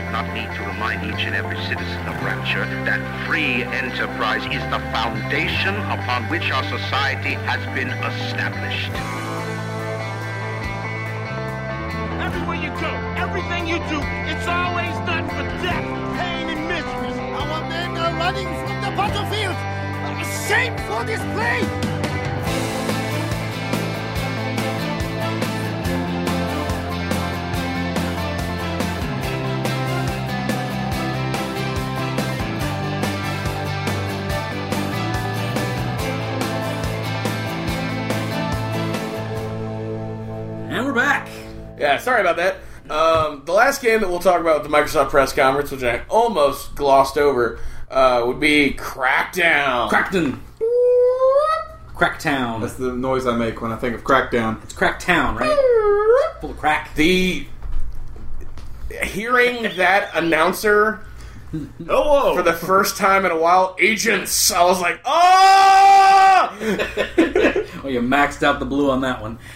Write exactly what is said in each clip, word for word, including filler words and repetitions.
not need to remind each and every citizen of Rapture that free enterprise is the foundation upon which our society has been established. Everywhere you go, everything you do, it's always done for death, pain, and misery. Our men are running from the battlefield. A shameful display! And we're back. Yeah, sorry about that. Um, the last game that we'll talk about with the Microsoft press conference, which I almost glossed over, uh, would be Crackdown. Crackdown. Cracktown. That's the noise I make when I think of Crackdown. It's Cracktown, right? Full of crack. The hearing that announcer Hello! for the first time in a while, agents, I was like, oh! Oh, you maxed out the blue on that one.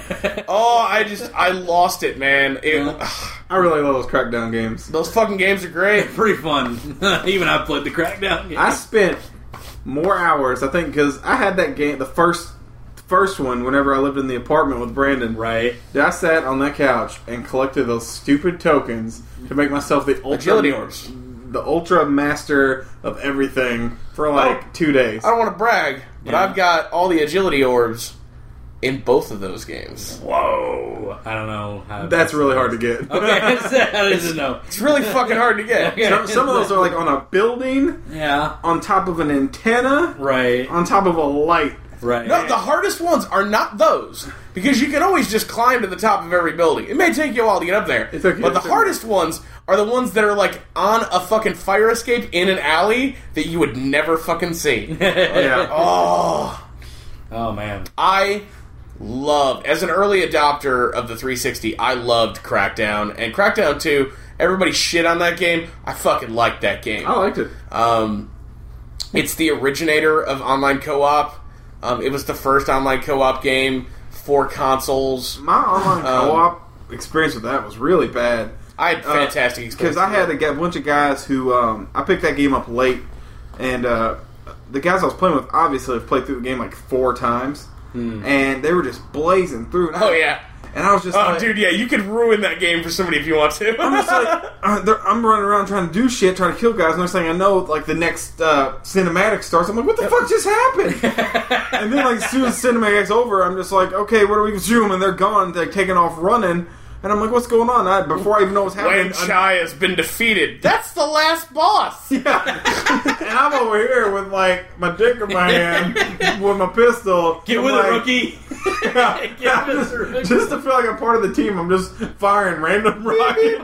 Oh, I just, I lost it, man. It, Yeah. I really love those Crackdown games. Those fucking games are great. Pretty fun. Even I played the Crackdown game. I spent more hours, I think, because I had that game, the first first one, whenever I lived in the apartment with Brandon. Right. I sat on that couch and collected those stupid tokens to make myself the ultra, Agility orbs. the ultra master of everything for like Oh. two days. I don't want to brag, but Yeah. I've got all the agility orbs in both of those games. Whoa. I don't know how. That's really hard to get. Okay, I didn't know. It's really fucking hard to get. Okay. some, some of those are like on a building, Yeah. on top of an antenna, Right. on top of a light. Right. No, the hardest ones are not those, because you can always just climb to the top of every building. It may take you a while to get up there, It's okay, but the it's okay. hardest ones are the ones that are like on a fucking fire escape in an alley that you would never fucking see. Yeah. Oh, Oh man. I loved, as an early adopter of the three sixty, I loved Crackdown, and Crackdown two, everybody shit on that game. I fucking liked that game. I liked it. Um, it's the originator of online co-op. Um, it was the first online co-op game for consoles. My online Um, co-op experience with that was really bad. I had fantastic experience. Because I had a g- bunch of guys who... Um, I picked that game up late, and uh, the guys I was playing with obviously have played through the game like four times, and they were just blazing through. Oh, yeah. And I was just Oh, like... dude, yeah, you could ruin that game for somebody if you want to. I'm just like... Uh, they're- I'm running around trying to do shit, trying to kill guys, and they're saying, I know, like, the next uh, cinematic starts. I'm like, what the fuck just happened? And then, like, as soon as the cinematic's over, I'm just like, okay, what do we zoom? And they're gone, they're taking off running. And I'm like, what's going on? I, before I even know what's happening... When Chai has been defeated. That's the last boss! And I'm over here with, like, my dick in my hand, with my pistol. Get I'm with like, it, rookie. Yeah, with just, it, rookie. just to feel like I'm part of the team, I'm just firing random rockets.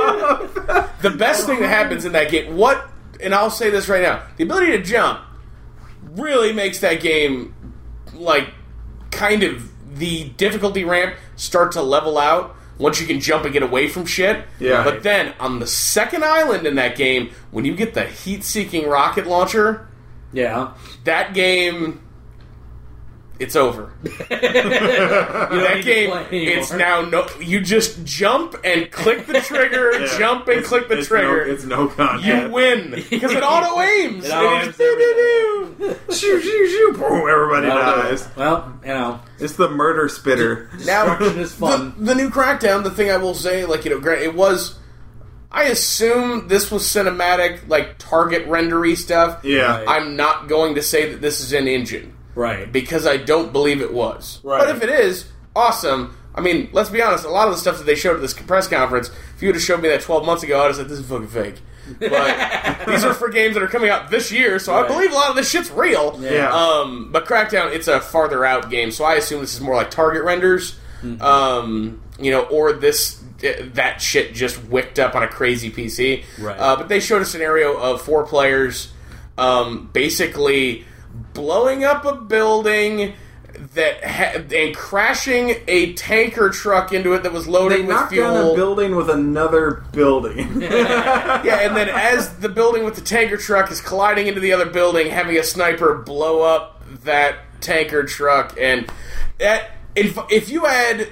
The best thing that happens in that game, what, and I'll say this right now, the ability to jump really makes that game, like, kind of the difficulty ramp start to level out once you can jump and get away from shit. Yeah. But then, on the second island in that game, when you get the heat-seeking rocket launcher, Yeah. that game... It's over. You don't That need to game, play anymore. it's now no. You just jump and click the trigger, Yeah. jump and It's- click the it's trigger. No, it's no content. You win because it auto aims. It auto-aims It just- Shoo, shoo, shoo, boom, everybody Well, dies. Well, you know, It's the murder spitter. Now, Destruction is fun. The, the new Crackdown. The thing I will say, like you know, gra- it was. I assume this was cinematic, like target rendery stuff. Yeah. Right. I'm not going to say that this is an engine right. because I don't believe it was. Right. But if it is, awesome. I mean, let's be honest. A lot of the stuff that they showed at this press conference, if you would have showed me that twelve months ago, I'd have said this is fucking fake. But these are for games that are coming out this year, so I Right. believe a lot of this shit's real. Yeah. Um, but Crackdown, it's a farther out game, so I assume this is more like target renders, Mm-hmm. um, you know, or this that shit just wicked up on a crazy P C. Right. Uh, but they showed a scenario of four players, um, basically blowing up a building that ha- and crashing a tanker truck into it that was They loaded with knocked fuel. down a building with another building. Yeah, and then as the building with the tanker truck is colliding into the other building, having a sniper blow up that tanker truck, and that if if you add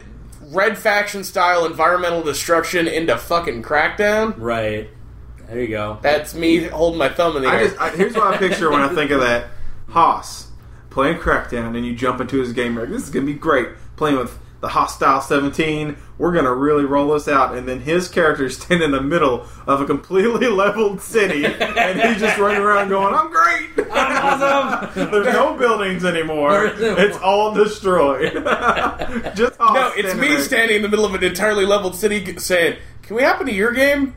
Red Faction style environmental destruction into fucking Crackdown. Right. There you go. That's me holding my thumb in the I air. just, I, here's what I picture when I think of that. Haas playing Crackdown, and you jump into his game. Like, this is going to be great. Playing with the Hostile seventeen. We're going to really roll this out. And then his character's standing in the middle of a completely leveled city, and he's just running around going, I'm great! I'm awesome! There's no buildings anymore. It's all destroyed. Just Haas no, it's standing me there. standing in the middle of an entirely leveled city saying, can we happen to your game?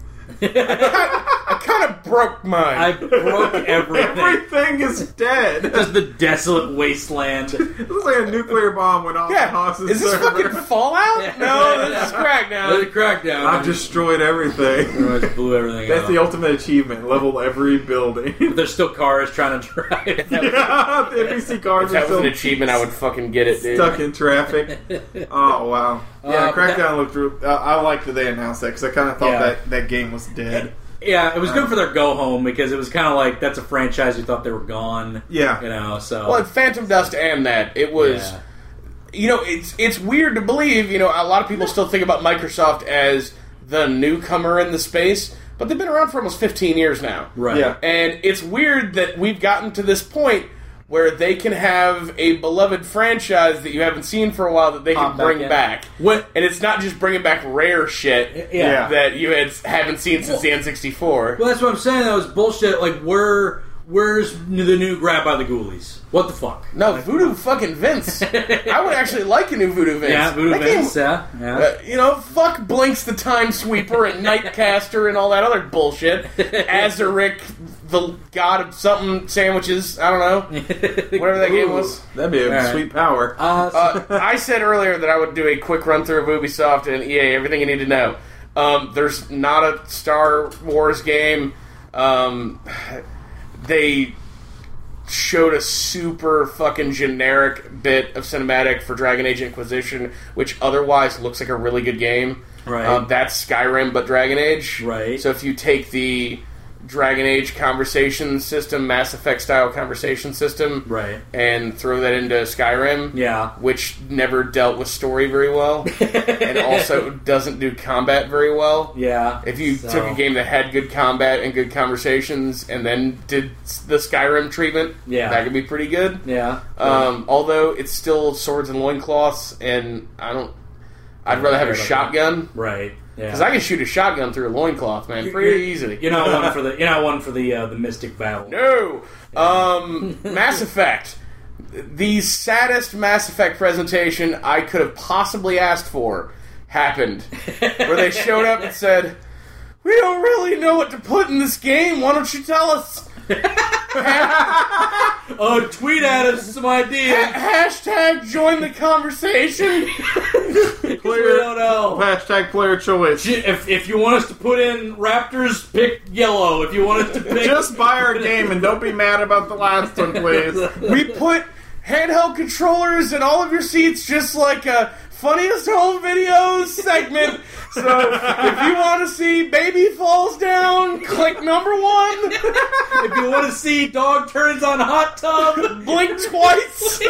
I kind of broke mine. I broke everything. Everything is dead. Just the desolate wasteland. It looks like a nuclear bomb went off yeah, in Haas's is this server. fucking Fallout? Yeah. No, this is Crackdown. The Crackdown. I've destroyed everything. Pretty much blew everything That's up. the ultimate achievement. Level every building. But there's still cars trying to drive. Yeah, the N B C cars If that are was still an achievement, I would fucking get it, dude. stuck in traffic. Oh, wow. Yeah, Uh, Crackdown that- looked real... Uh, I liked that they announced that, because I kind of thought Yeah. that, that game was dead. Yeah, it was good for their go home because it was kind of like that's a franchise you thought they were gone. Yeah. You know, so. Well, Phantom Dust and that. It was... Yeah. You know, it's it's weird to believe, you know, a lot of people still think about Microsoft as the newcomer in the space, but they've been around for almost fifteen years now. Right. Yeah. And it's weird that we've gotten to this point where they can have a beloved franchise that you haven't seen for a while that they Pop can back bring in. back. What- And it's not just bringing back rare shit Yeah. that you had, haven't seen since the N sixty-four. Well, that's what I'm saying. That was bullshit. Like, where, where's the new Grab by the Ghoulies? What the fuck? No, Voodoo fucking Vince. I would actually like a new Voodoo Vince. Yeah, Voodoo That game- Vince. Yeah, yeah. Uh, you know, fuck Blinks the Time Sweeper and Nightcaster and all that other bullshit. Azaric, the god of something sandwiches. I don't know. Whatever that game was. That'd be a All right. sweet power. Uh, Uh, I said earlier that I would do a quick run through of Ubisoft and E A, everything you need to know. Um, there's not a Star Wars game. Um, they showed a super fucking generic bit of cinematic for Dragon Age Inquisition, which otherwise looks like a really good game. Right. Um, that's Skyrim, but Dragon Age. Right. So if you take the Dragon Age conversation system, Mass Effect style conversation system, Right. and throw that into Skyrim, Yeah. which never dealt with story very well, and also doesn't do combat very well. Yeah. If you So- took a game that had good combat and good conversations, and then did the Skyrim treatment, Yeah. that could be pretty good. Yeah. Um, although it's still swords and loincloths, and I don't. I'd rather have a care about shotgun Right. Yeah. because I can shoot a shotgun through a loincloth, man, pretty easily. You're not one for the. You're not one for the uh, the Mystic Vow. No. Um, Mass Effect. The saddest Mass Effect presentation I could have possibly asked for happened. Where they showed up and said, "We don't really know what to put in this game. Why don't you tell us?" Oh, tweet at us some ideas. Hashtag join the conversation. Player, We don't know. hashtag player choice. If, if you want us to put in Raptors, pick yellow. If you want us to pick... Just buy our game and don't be mad about the last one, please. We put handheld controllers in all of your seats, just like a funniest home videos segment. So if you want to see Baby Falls Down, click number one. If you want to see dog turns on hot tub, Blink twice.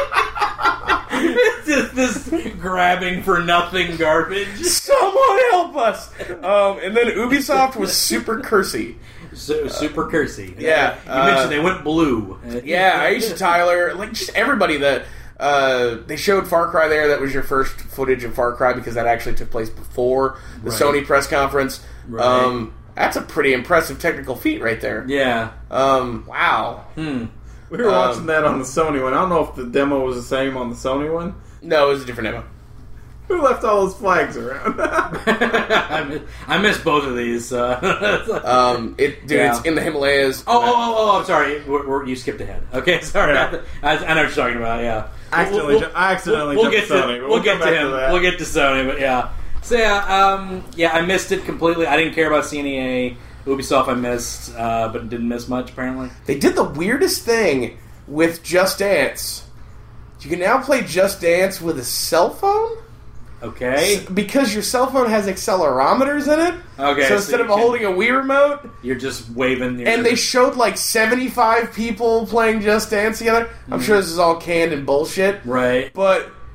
it's just this grabbing for nothing garbage. Someone help us. Um, and then Ubisoft was super cursy. So, super cursy. Yeah, You uh, mentioned they went blue. Yeah, Aisha Tyler, like just everybody that uh, they showed Far Cry there. That was your first footage of Far Cry because that actually took place before the Right. Sony press conference. Right. Um, that's a pretty impressive technical feat right there. Yeah. Um, wow. Hmm. We were Um, watching that on the Sony one. I don't know if the demo was the same on the Sony one. No, it was a different demo. Who left all those flags around? I, miss, I miss both of these. Uh, Um, it, dude, Yeah. it's in the Himalayas. oh, oh, oh, oh, I'm sorry. We're, we're, you skipped ahead. Okay, sorry. Yeah. I, I know what you're talking about, yeah. I accidentally We'll- ju- I accidentally we'll, we'll jumped get to, Sony, but We'll, we'll get come to back him. to that. We'll get to Sony, but yeah. So yeah, um, yeah, I missed it completely. I didn't care about C N E A. Ubisoft I missed, uh, but didn't miss much, apparently. They did the weirdest thing with Just Dance. You can now play Just Dance with a cell phone? Okay. Because your cell phone has accelerometers in it. Okay, So so instead you of can- holding a Wii remote, You're just waving your... and they showed like seventy-five people playing Just Dance together. I'm sure this is all canned and bullshit. Right. But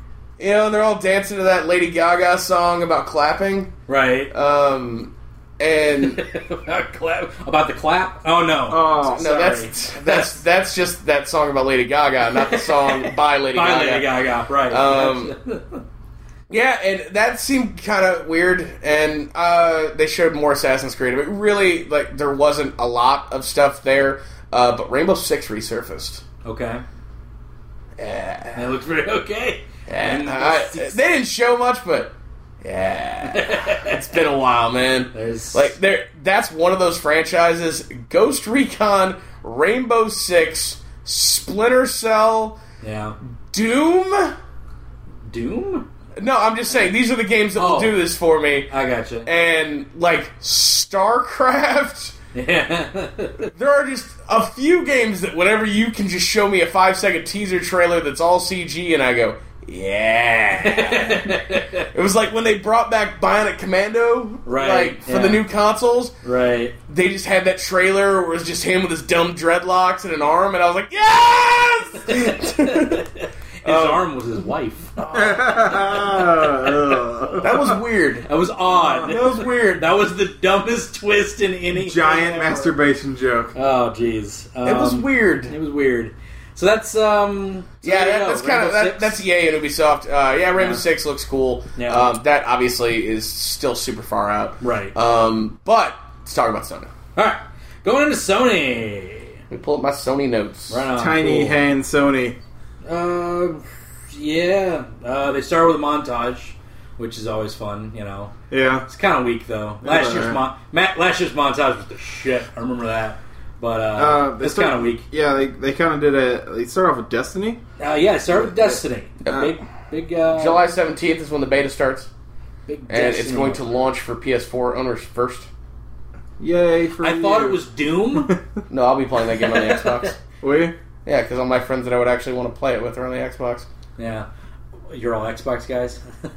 You know, they're all dancing to that Lady Gaga song about clapping. Right. Um, and about, clap, about the clap? Oh no. Oh, no, that's that's that's just that song about Lady Gaga, not the song by Lady by Gaga. Lady Gaga, right? Um, yeah, and that seemed kind of weird. And uh, they showed more Assassin's Creed, but really, like, there wasn't a lot of stuff there. Uh, but Rainbow Six resurfaced. Okay. Yeah, It looks pretty okay. and I, they didn't show much, but yeah, it's been a while, man. There's Like, there, that's one of those franchises: Ghost Recon, Rainbow Six, Splinter Cell, yeah. Doom. Doom? No, I'm just saying these are the games that will Oh. do this for me. I gotcha. And like StarCraft. Yeah. There are just a few games that whenever you can just show me a five second teaser trailer that's all C G and I go, yeah. It was like when they brought back Bionic Commando, Right, like for yeah. the new consoles. Right. They just had that trailer where it was just him with his dumb dreadlocks and an arm, and I was like, yes! His arm was his wife. That was weird. That was odd. That was weird. That was the dumbest twist in any Giant ever. masturbation joke. Oh, jeez. Um, It was weird. It was weird. So that's um. So Yeah, there you that, go. that's kind of Rainbow that, Six. that's E A and Ubisoft. Uh, yeah, Rainbow Yeah. Six looks cool. Yeah. Um, that obviously is still super far out. Right. Um, but let's talk about Sony. All right, going into Sony. Let me pull up my Sony notes. Right on. Tiny Cool. hand Sony. Uh, yeah. Uh, they start with a montage, which is always fun. You know, Yeah. it's kind of weak though. Last Yeah. year's mon- Ma- last year's montage was the shit. I remember that. But uh, Uh, they it's start- kind of weak. Yeah, they, they kind of did a. They start off with Destiny. Uh, yeah, start with Destiny. Uh, big, big. Uh, July seventeenth is when the beta starts, big and Destiny. it's going to launch for P S four owners first. Yay for I you. thought it was Doom. No, I'll be playing that game on the Xbox. We? Yeah, because all my friends that I would actually want to play it with are on the Xbox. Yeah, you're all Xbox guys.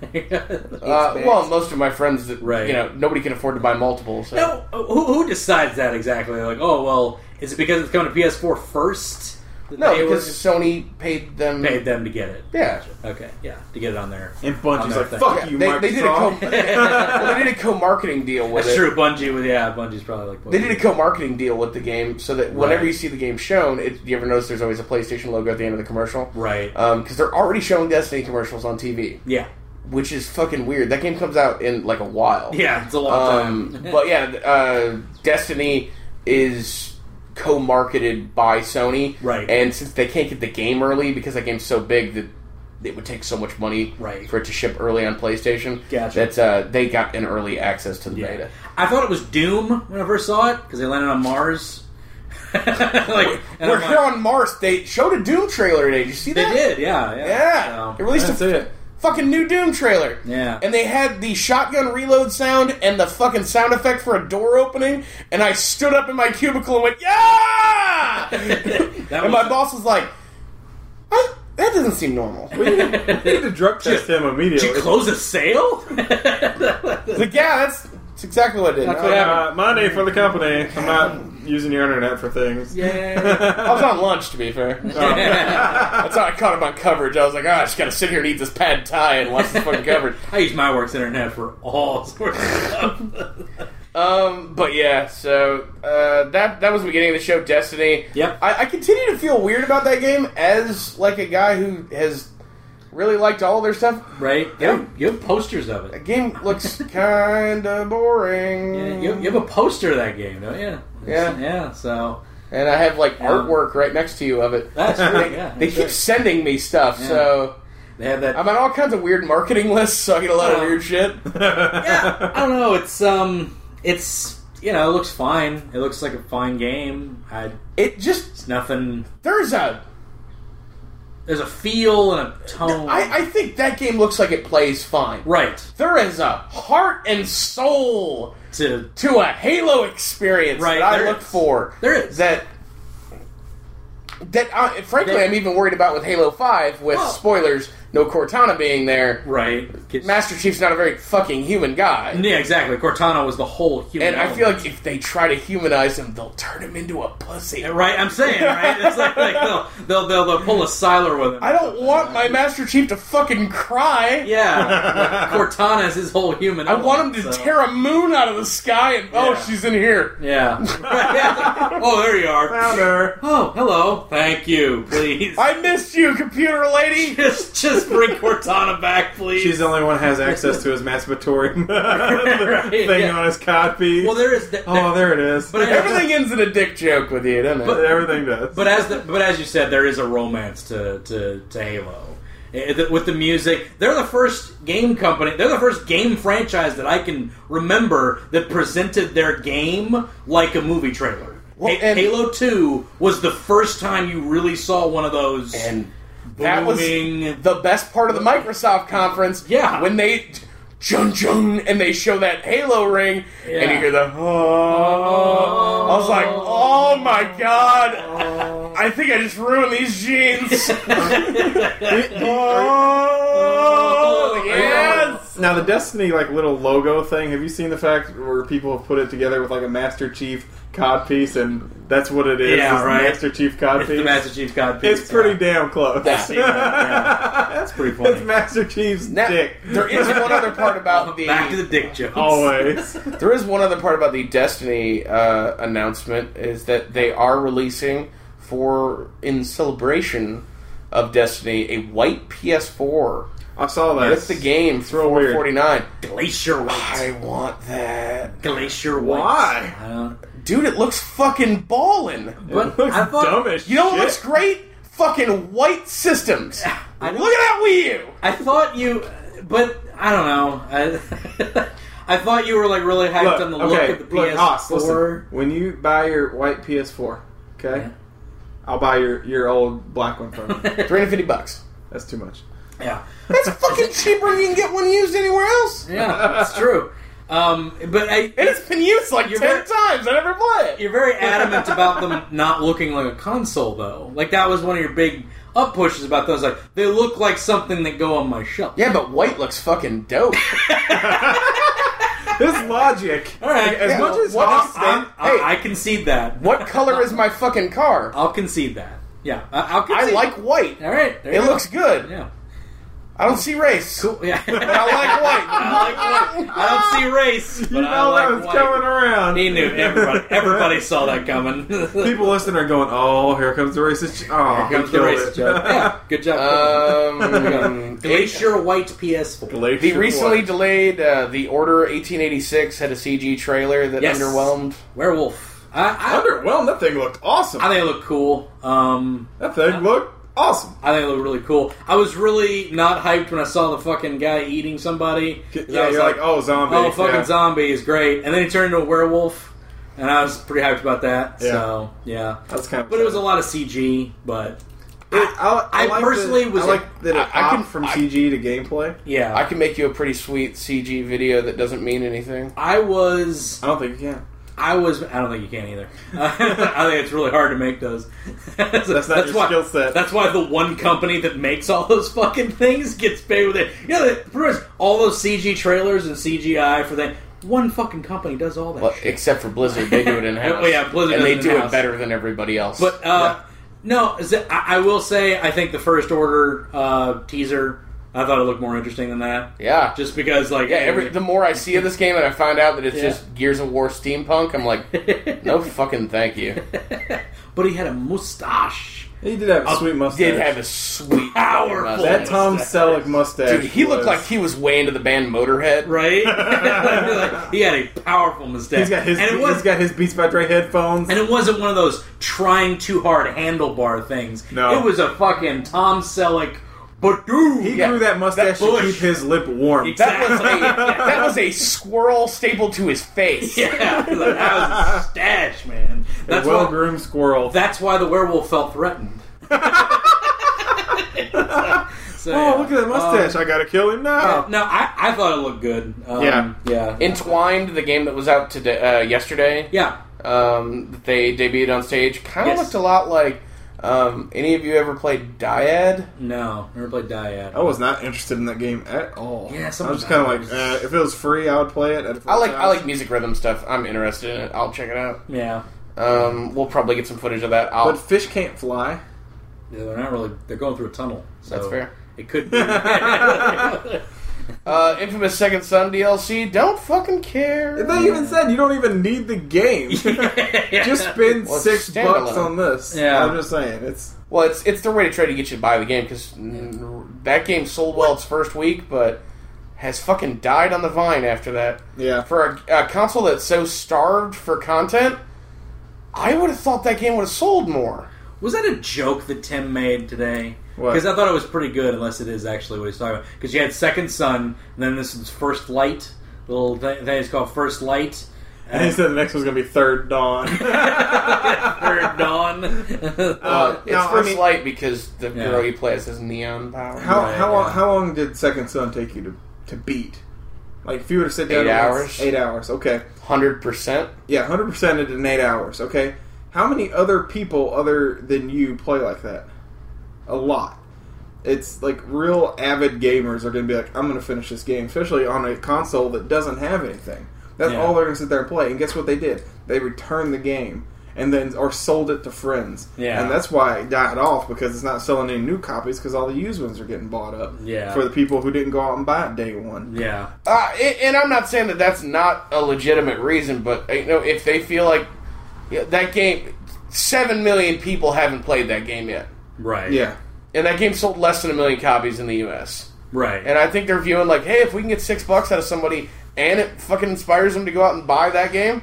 Uh, well, most of my friends that Right. you know nobody can afford to buy multiple. So. no, who, who decides that exactly? Like, oh well, is it because it's coming to P S four first? that No, they because were- Sony paid them. paid them to get it. Yeah. Okay, yeah, to get it on there. And On Bungie's their like, thing. fuck Yeah, you, they, they did a co- Microsoft. well, they did a co-marketing deal with That's it. true. Bungie with yeah, Bungie's probably like They did a co-marketing deal with the game, so that whenever Right. you see the game shown, it, you ever notice there's always a PlayStation logo at the end of the commercial? right. Because they're already showing Destiny commercials on T V, yeah, which is fucking weird. That game comes out in like a while. yeah, it's a long Um, time. but yeah, uh, Destiny is co-marketed by Sony, Right. And since they can't get the game early because that game's so big that it would take so much money Right. for it to ship early on PlayStation, Gotcha. that uh, they got an early access to the yeah. beta. I thought it was Doom when I first saw it because they landed on Mars. like, and We're I'm here like, on Mars. They showed a Doom trailer today. Did you see They that? did, yeah, yeah. Yeah, So, they released That's a it. fucking new Doom trailer. Yeah. And they had the shotgun reload sound and the fucking sound effect for a door opening, and I stood up in my cubicle and went, yeah! That and was- my boss was like, I, that doesn't seem normal. We need to drug test him immediately. Did you close a sale? Like, yeah, that's, that's exactly what I did. That's what I, happened. Uh, Monday for the company. I'm not using your internet for things. yeah. I was on lunch, to be fair. That's how I caught him on coverage. I was like, ah, I just gotta sit here and eat this pad thai and watch this fucking coverage. I use my work's internet for all sorts of stuff. Um, but yeah, so uh, that that was the beginning of the show, Destiny. Yep. I, I continue to feel weird about that game as like a guy who has really liked all of their stuff. Right? You have, you have posters of The it. game looks kind of boring. Yeah, you, you have a poster of that game, don't you? Yeah. Yeah, so... And I have like Yeah. artwork right next to you of it. That's true, They, yeah. they that's keep right. sending me stuff, Yeah. so They have that... I'm on all kinds of weird marketing lists, so I get a lot of Oh. weird shit. yeah, I don't know. It's, um... It's, you know, it looks fine. It looks like a fine game. I, It just it's nothing... there's a There's a feel and a tone. I, I think that game looks like it plays fine. right. There is a heart and soul To... to a Halo experience Right, that I there look is. for. There is. That that uh, frankly There- I'm even worried about with Halo five with Well- spoilers no Cortana being there, Right. Master Chief's not a very fucking human guy. Yeah, exactly. Cortana was the whole human. And I feel element. like if they try to humanize him, they'll turn him into a pussy. Right, I'm saying, right? It's like, like they'll, they'll, they'll, they'll pull a Siler with him. I don't want my Master Chief to fucking cry. Yeah. Like Cortana is his whole human I element, want him to so. tear a moon out of the sky and, oh, Yeah. she's in here. Yeah. Oh, there you are. Found her. Oh, hello. Thank you, please. I missed you, computer lady. Just, just bring Cortana back, please. She's the only one who has access to his masturbatory Right, thing yeah. on his codpiece. Well, there is. Th- oh, there it is. But Everything ends in a dick joke with you, doesn't it? But everything does. But as the, but as you said, there is a romance to to, to Halo. Eh, the- With the music, they're the first game company. They're the first game franchise that I can remember that presented their game like a movie trailer. Well, Ha- and- Halo Two was the first time you really saw one of those. and that was booming- the best part of the Microsoft conference. Yeah. When they jun jun and they show that Halo ring and Yeah. you hear the oh. I was like, oh my god. I think I just ruined these jeans. Oh, yes. Now the Destiny like little logo thing. Have you seen the fact where people have put it together with like a Master Chief codpiece, and that's what it is? Yeah, is the right. Master Chief codpiece. It's the Master Chief's God piece. It's pretty yeah. damn close. I've seen that, yeah. That's pretty funny. It's Master Chief's Now, dick. there is one other part about the Back to the dick jokes. Always. There is one other part about the Destiny uh, announcement is that they are releasing for in celebration of Destiny a white P S four I saw that. with the game for real four weird. forty-nine. Glacier White. I want that, Glacier White. Why? I don't. dude. It looks fucking ballin'. But It looks I thought, dumb as You know what shit. looks great? Fucking white systems. I Look at that Wii U. I thought you, but I don't know. I, I thought you were like really hyped Look, on the okay, look of the look, P S Haas, listen. four. When you buy your white P S four, okay, Yeah. I'll buy your, your old black one from you. three hundred fifty bucks. That's too much. Yeah, That's fucking cheaper than you can get one used anywhere else. yeah, that's true. Um, but I, And it's been used like You're ten very- times. I never play it. you're very adamant about them not looking like a console, though. Like that was one of your big up pushes about those. Like they look like something that go on my shelf. Yeah, but white looks fucking dope. This logic. All right, Like, as yeah, much as what Haas is- stand- I, Hey. I concede that. What color is my fucking car? I'll concede that. Yeah, I, I'll I concede. like white. All right, there It you go. looks good. Yeah, I don't see race. cool. Yeah, But I like white. I like white. I don't see race, but you know I like that was white. coming around. He knew. Everybody, everybody saw that coming. People listening are going, "Oh, here comes the racist." Oh, Here comes he the killed racist it. joke. Yeah, good job. Um, Glacier White P S four. Glacier the recently White. delayed uh, The Order eighteen eighty-six had a C G trailer that Yes. underwhelmed. Werewolf. I, I, Underwhelmed. That thing looked awesome. I think it looked cool. Um, that thing looked awesome. I think it looked really cool. I was really not hyped when I saw the fucking guy eating somebody. 'Cause Yeah, I was you're like, "Oh, zombie." oh, fucking yeah. zombie is great. And then he turned into a werewolf, and I was pretty hyped about that. Yeah. So, yeah. That's kind of. But it was a lot of C G, but It, I, I, I like personally that, was I like that it I- I hopped can- from I- C G to gameplay. yeah. I can make you a pretty sweet C G video that doesn't mean anything. I was... I don't think you can. I was. I don't think you can either. I think it's really hard to make those. that's That's not your why, skill set. That's why the one company that makes all those fucking things gets paid with it. You know, that- pretty much all those C G trailers and C G I for that. One fucking company does all that. Well, shit. except for Blizzard, they do it in house. Well, yeah, Blizzard and does they it do it in-house. better than everybody else. But uh, no, is it- I, I will say I think the First Order uh, teaser. I thought it looked more interesting than that. yeah, Just because, like, yeah. Every the more I see of this game, and I find out that it's Yeah. just Gears of War steampunk, I'm like, no fucking thank you. but he had a mustache. He did have a sweet mustache. Did have a sweet Powerful. fucking that mustache. Tom Selleck mustache. Dude, he looked was- like he was way into the band Motorhead. Right? Like, he had a powerful mustache. He's got his. and it was he's got his Beats by Dre headphones. And it wasn't one of those trying too hard handlebar things. No. It was a fucking Tom Selleck, but dude, he Yeah, grew that mustache that to bush. keep his lip warm. That was a that was a squirrel stapled to his face. yeah, like, that was a stash, man. A That's well why. groomed squirrel. That's why the werewolf felt threatened. So, oh, look at that mustache! Um, I gotta kill him now. no, I, I thought it looked good. Um, Yeah. yeah, Entwined, the game that was out today, uh, yesterday, yeah. um, that they debuted on stage, kind of Yes. looked a lot like Um, any of you ever played Dyad? No, never played Dyad. I was not interested in that game at all. Yeah, I was something just kind of about like, it eh, if it was free, I would play it. At a I like friend's I like house. music rhythm stuff. I'm interested in it. I'll check it out. Yeah. Um, we'll probably get some footage of that. I'll, But fish can't fly. Yeah, they're not really. They're going through a tunnel. So That's fair. It could be. Uh, Infamous Second Son D L C. Don't fucking care. They even said you don't even need the game. Just spend Well, it's six standalone. bucks on this. Yeah. I'm just saying it's. Well, it's it's their way to try to get you to buy the game because that game sold well its first week, but has fucking died on the vine after that. Yeah. For a, a console that's so starved for content, I would have thought that game would have sold more. Was that a joke that Tim made today? What? Because I thought it was pretty good, unless it is actually what he's talking about. Because you had Second Son, and then this is First Light. Little thing, thing is called First Light. And he said the next one's gonna be Third Dawn. Third Dawn. Uh, it's no, I First mean- Light because the Yeah. girl you play as has neon power. How Right, how long yeah. how long did Second Son take you to, to beat? Like if you would have sit down Eight and- hours. Eight hours. Okay. Hundred percent. Yeah, hundred percent in eight hours. Okay. How many other people other than you play like that? A lot. It's like real avid gamers are going to be like, I'm going to finish this game, especially on a console that doesn't have anything. That's Yeah. all they're going to sit there and play. And guess what they did? They returned the game and then or sold it to friends. Yeah. And that's why it died off because it's not selling any new copies because all the used ones are getting bought up. Yeah. For the people who didn't go out and buy it day one. Yeah. Uh, and and I'm not saying that that's not a legitimate reason, but you know, if they feel like yeah, that game, seven million people haven't played that game yet, Right. Yeah. and that game sold less than a million copies in the U S. Right. And I think they're viewing like, hey, if we can get six bucks out of somebody and it fucking inspires them to go out and buy that game,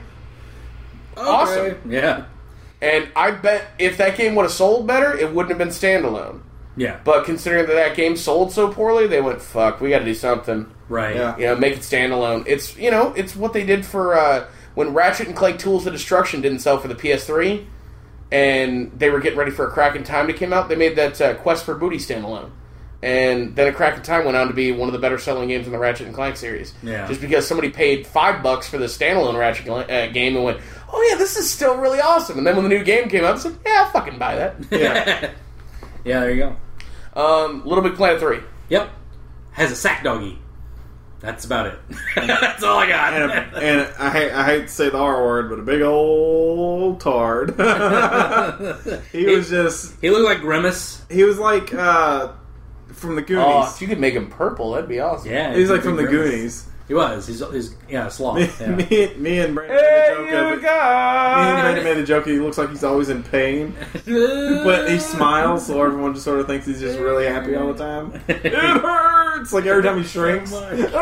awesome. Yeah. And I bet if that game would have sold better, it wouldn't have been standalone. Yeah. But considering that that game sold so poorly, they went, fuck, we got to do something. Right. Yeah. You know, make it standalone. It's, you know, it's what they did for uh, when Ratchet and Clank Tools of Destruction didn't sell for the P S three, and they were getting ready for A Crack in Time to come out. They made that uh, Quest for Booty standalone. And then A Crack in Time went on to be one of the better selling games in the Ratchet and Clank series. Yeah. Just because somebody paid five bucks for the standalone Ratchet uh, game and went, oh yeah, this is still really awesome. And then when the new game came out, they said, yeah, I'll fucking buy that. Yeah. Yeah, there you go. um, Little Big Planet three. Yep. Has a sack doggy. That's about it. That's all I got. And, a, and I, hate, I hate to say the R word, but a big old tard. he was just, He looked like Grimace. he was like uh, from the Goonies. Oh, if you could make him purple, that'd be awesome. Yeah. he was like he from the Grimace. Goonies. He was. He's, he's yeah, sloth. Me, Yeah. me, me and Brandon Hey, made a joke you of it. Me and Brandon guys! made a joke. He looks like he's always in pain, but he smiles, so everyone just sort of thinks he's just really happy all the time. It hurts like every time he shrinks.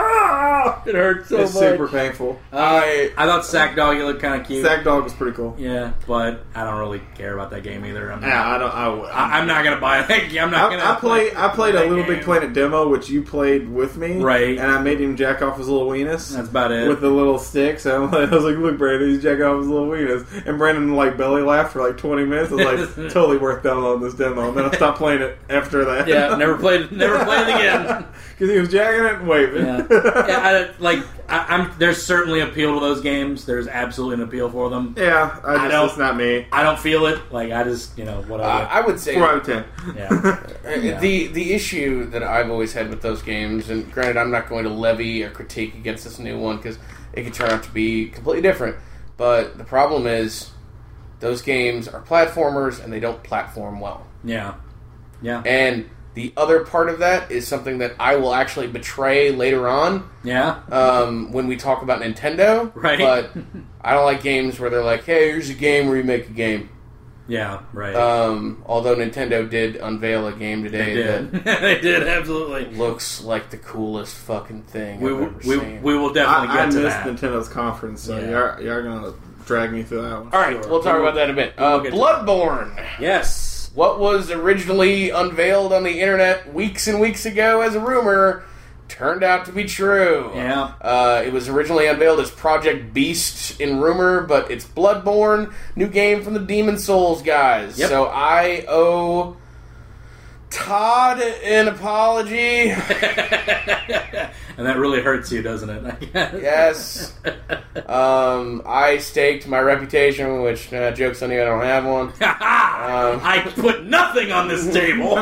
Ah! It hurts so It's much. super painful. I I thought Sack Doggy looked kind of cute. Sack Dog was pretty cool. Yeah, but I don't really care about that game either. I'm, Yeah, I don't. I, I, I'm not gonna buy that game. I'm not gonna. I, I played. I played a that Little game. Big Planet demo, which you played with me, Right. And I made him jack off his little weenus. That's about it. With the little stick. So I'm like, I was like, "Look, Brandon, he's jacking off his little weenus." And Brandon like belly laughed for like twenty minutes. I was like, "Totally worth downloading this demo." And then I stopped playing it after that. Yeah, never played. Never played it again. Because he was jacking it and waving. Yeah, yeah I, like I, I'm. There's certainly appeal to those games. There's absolutely an appeal for them. Yeah, I just, I don't- it's not me. I don't feel it. Like I just, you know, whatever. Uh, I would say Four out of ten. yeah. Uh, The the issue that I've always had with those games, and granted, I'm not going to levy a critique against this new one because it could turn out to be completely different. But the problem is, those games are platformers and they don't platform well. Yeah. Yeah. And the other part of that is something that I will actually betray later on Yeah. um, when we talk about Nintendo. Right. But I don't like games where they're like, "Hey, here's a game where you make a game." Yeah. Right. Um, although Nintendo did unveil a game today they that did. They did absolutely. looks like the coolest fucking thing We I've will- ever we, seen. we will definitely I, I get to missed that. Nintendo's conference, so Yeah. you're, you're going to drag me through that one. All right, Sure. we'll talk about that in a bit. Uh, get to Bloodborne. Yes. What was originally unveiled on the internet weeks and weeks ago as a rumor turned out to be true. Yeah. Uh, it was originally unveiled as Project Beast in rumor, but it's Bloodborne, new game from the Demon Souls guys. Yep. So I owe Todd, an apology. And that really hurts you, doesn't it? I guess. Yes. Um, I staked my reputation, which, uh, joke's on you, I don't have one. Um, I put nothing on this table.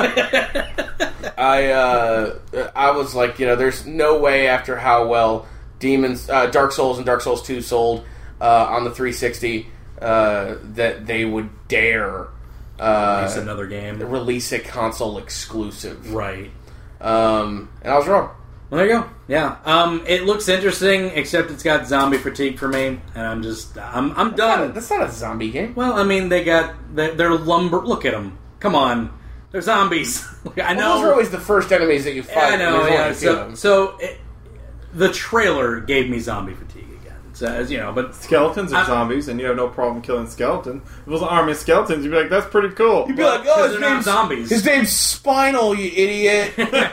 I uh, I was like, you know, there's no way after how well Demons, uh, Dark Souls and Dark Souls two sold uh, on the three sixty uh, that they would dare uh, Release another game. release a console exclusive. Right. Um, and I was wrong. Well, there you go. Yeah. Um, it looks interesting, except it's got zombie fatigue for me, and I'm just, I'm, I'm That's not, a, done. that's not a zombie game. Well, I mean, they got, they're, they're lumber. Look at them. Come on. They're zombies. I know. Well, those are always the first enemies that you fight. Yeah, I know. There's Yeah. only a few of So, them. so it, the trailer gave me zombie fatigue again. So, as you know, but Skeletons are I- zombies, and you have no problem killing skeletons. If it was an army of skeletons, you'd be like, that's pretty cool. You'd be like, oh, 'cause his they're not name's zombies. His name's Spinal, you idiot.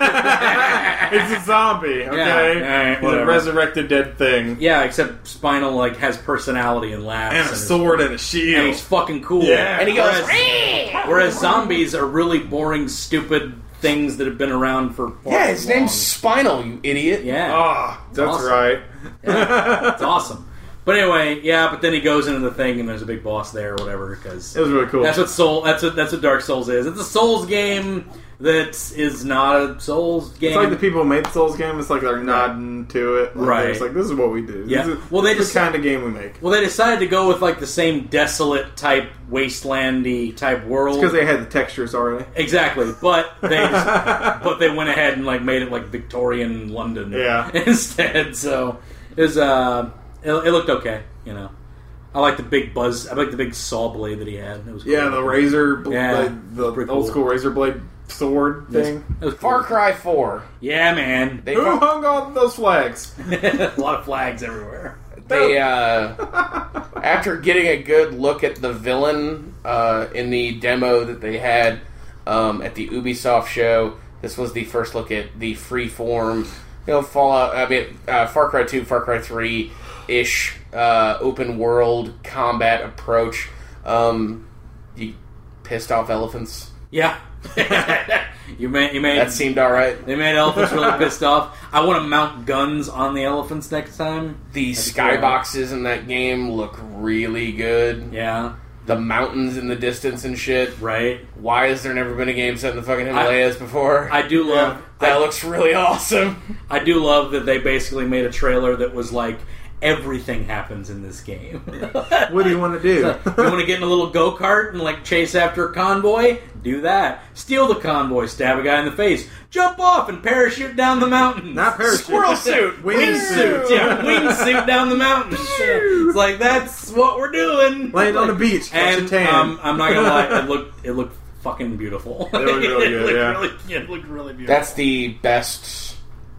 It's a zombie, okay? alright, He's a whatever. resurrected dead thing. Yeah, except Spinal like has personality and laughs, And a is- sword and a and shield. he's fucking cool. Yeah. And he goes, whereas, whereas zombies are really boring, stupid things that have been around for far yeah, his too long. name's Spinal, you idiot. Yeah, Ah, that's awesome. right. it's awesome. But anyway, yeah. But then he goes into the thing, and there's a big boss there, or whatever. Because It was really cool. that's what Soul. That's what that's what Dark Souls is. It's a Souls game that is not a Souls game. It's like the people who made the Souls game, it's like they're nodding to it. Like, Right. It's like, this is what we do. Yeah. This is, Well, they this is just- the kind of game we make. well, they decided to go with like the same desolate type, wastelandy type world. Because they had the textures already. Exactly, but they just, but they went ahead and like made it like Victorian London Yeah. instead. So it was uh, it, it looked okay, you know. I like the big buzz. I like the big saw blade that he had. It was cool. Yeah, the razor, bl- Yeah, blade, the pretty old cool. school razor blade sword thing. It was cool. Far Cry four. Yeah, man. They Who hung all those flags? A lot of flags everywhere. They uh, after getting a good look at the villain uh, in the demo that they had um, at the Ubisoft show, this was the first look at the freeform, you know, Fallout. I mean, uh, Far Cry two, Far Cry three ish uh, open world combat approach. Um, you pissed off elephants. Yeah. you made you made That seemed all right. they made elephants really pissed off. I want to mount guns on the elephants next time. The That'd be skyboxes in that game look really good. Yeah. The mountains in the distance and shit. Right. Why has there never been a game set in the fucking Himalayas before? I do love that I, looks really awesome. I do love that they basically made a trailer that was like everything happens in this game. What do you want to do? You want to get in a little go-kart and like chase after a convoy? Do that. Steal the convoy, stab a guy in the face, jump off and parachute down the mountain. Not parachute. Squirrel suit. Wingsuit. Yeah, wingsuit down the mountain. It's like that's what we're doing. Land on the beach, catch And a tan. um, I'm not gonna lie, it looked it looked fucking beautiful. It looked really good, looked yeah. really, it looked really beautiful. That's the best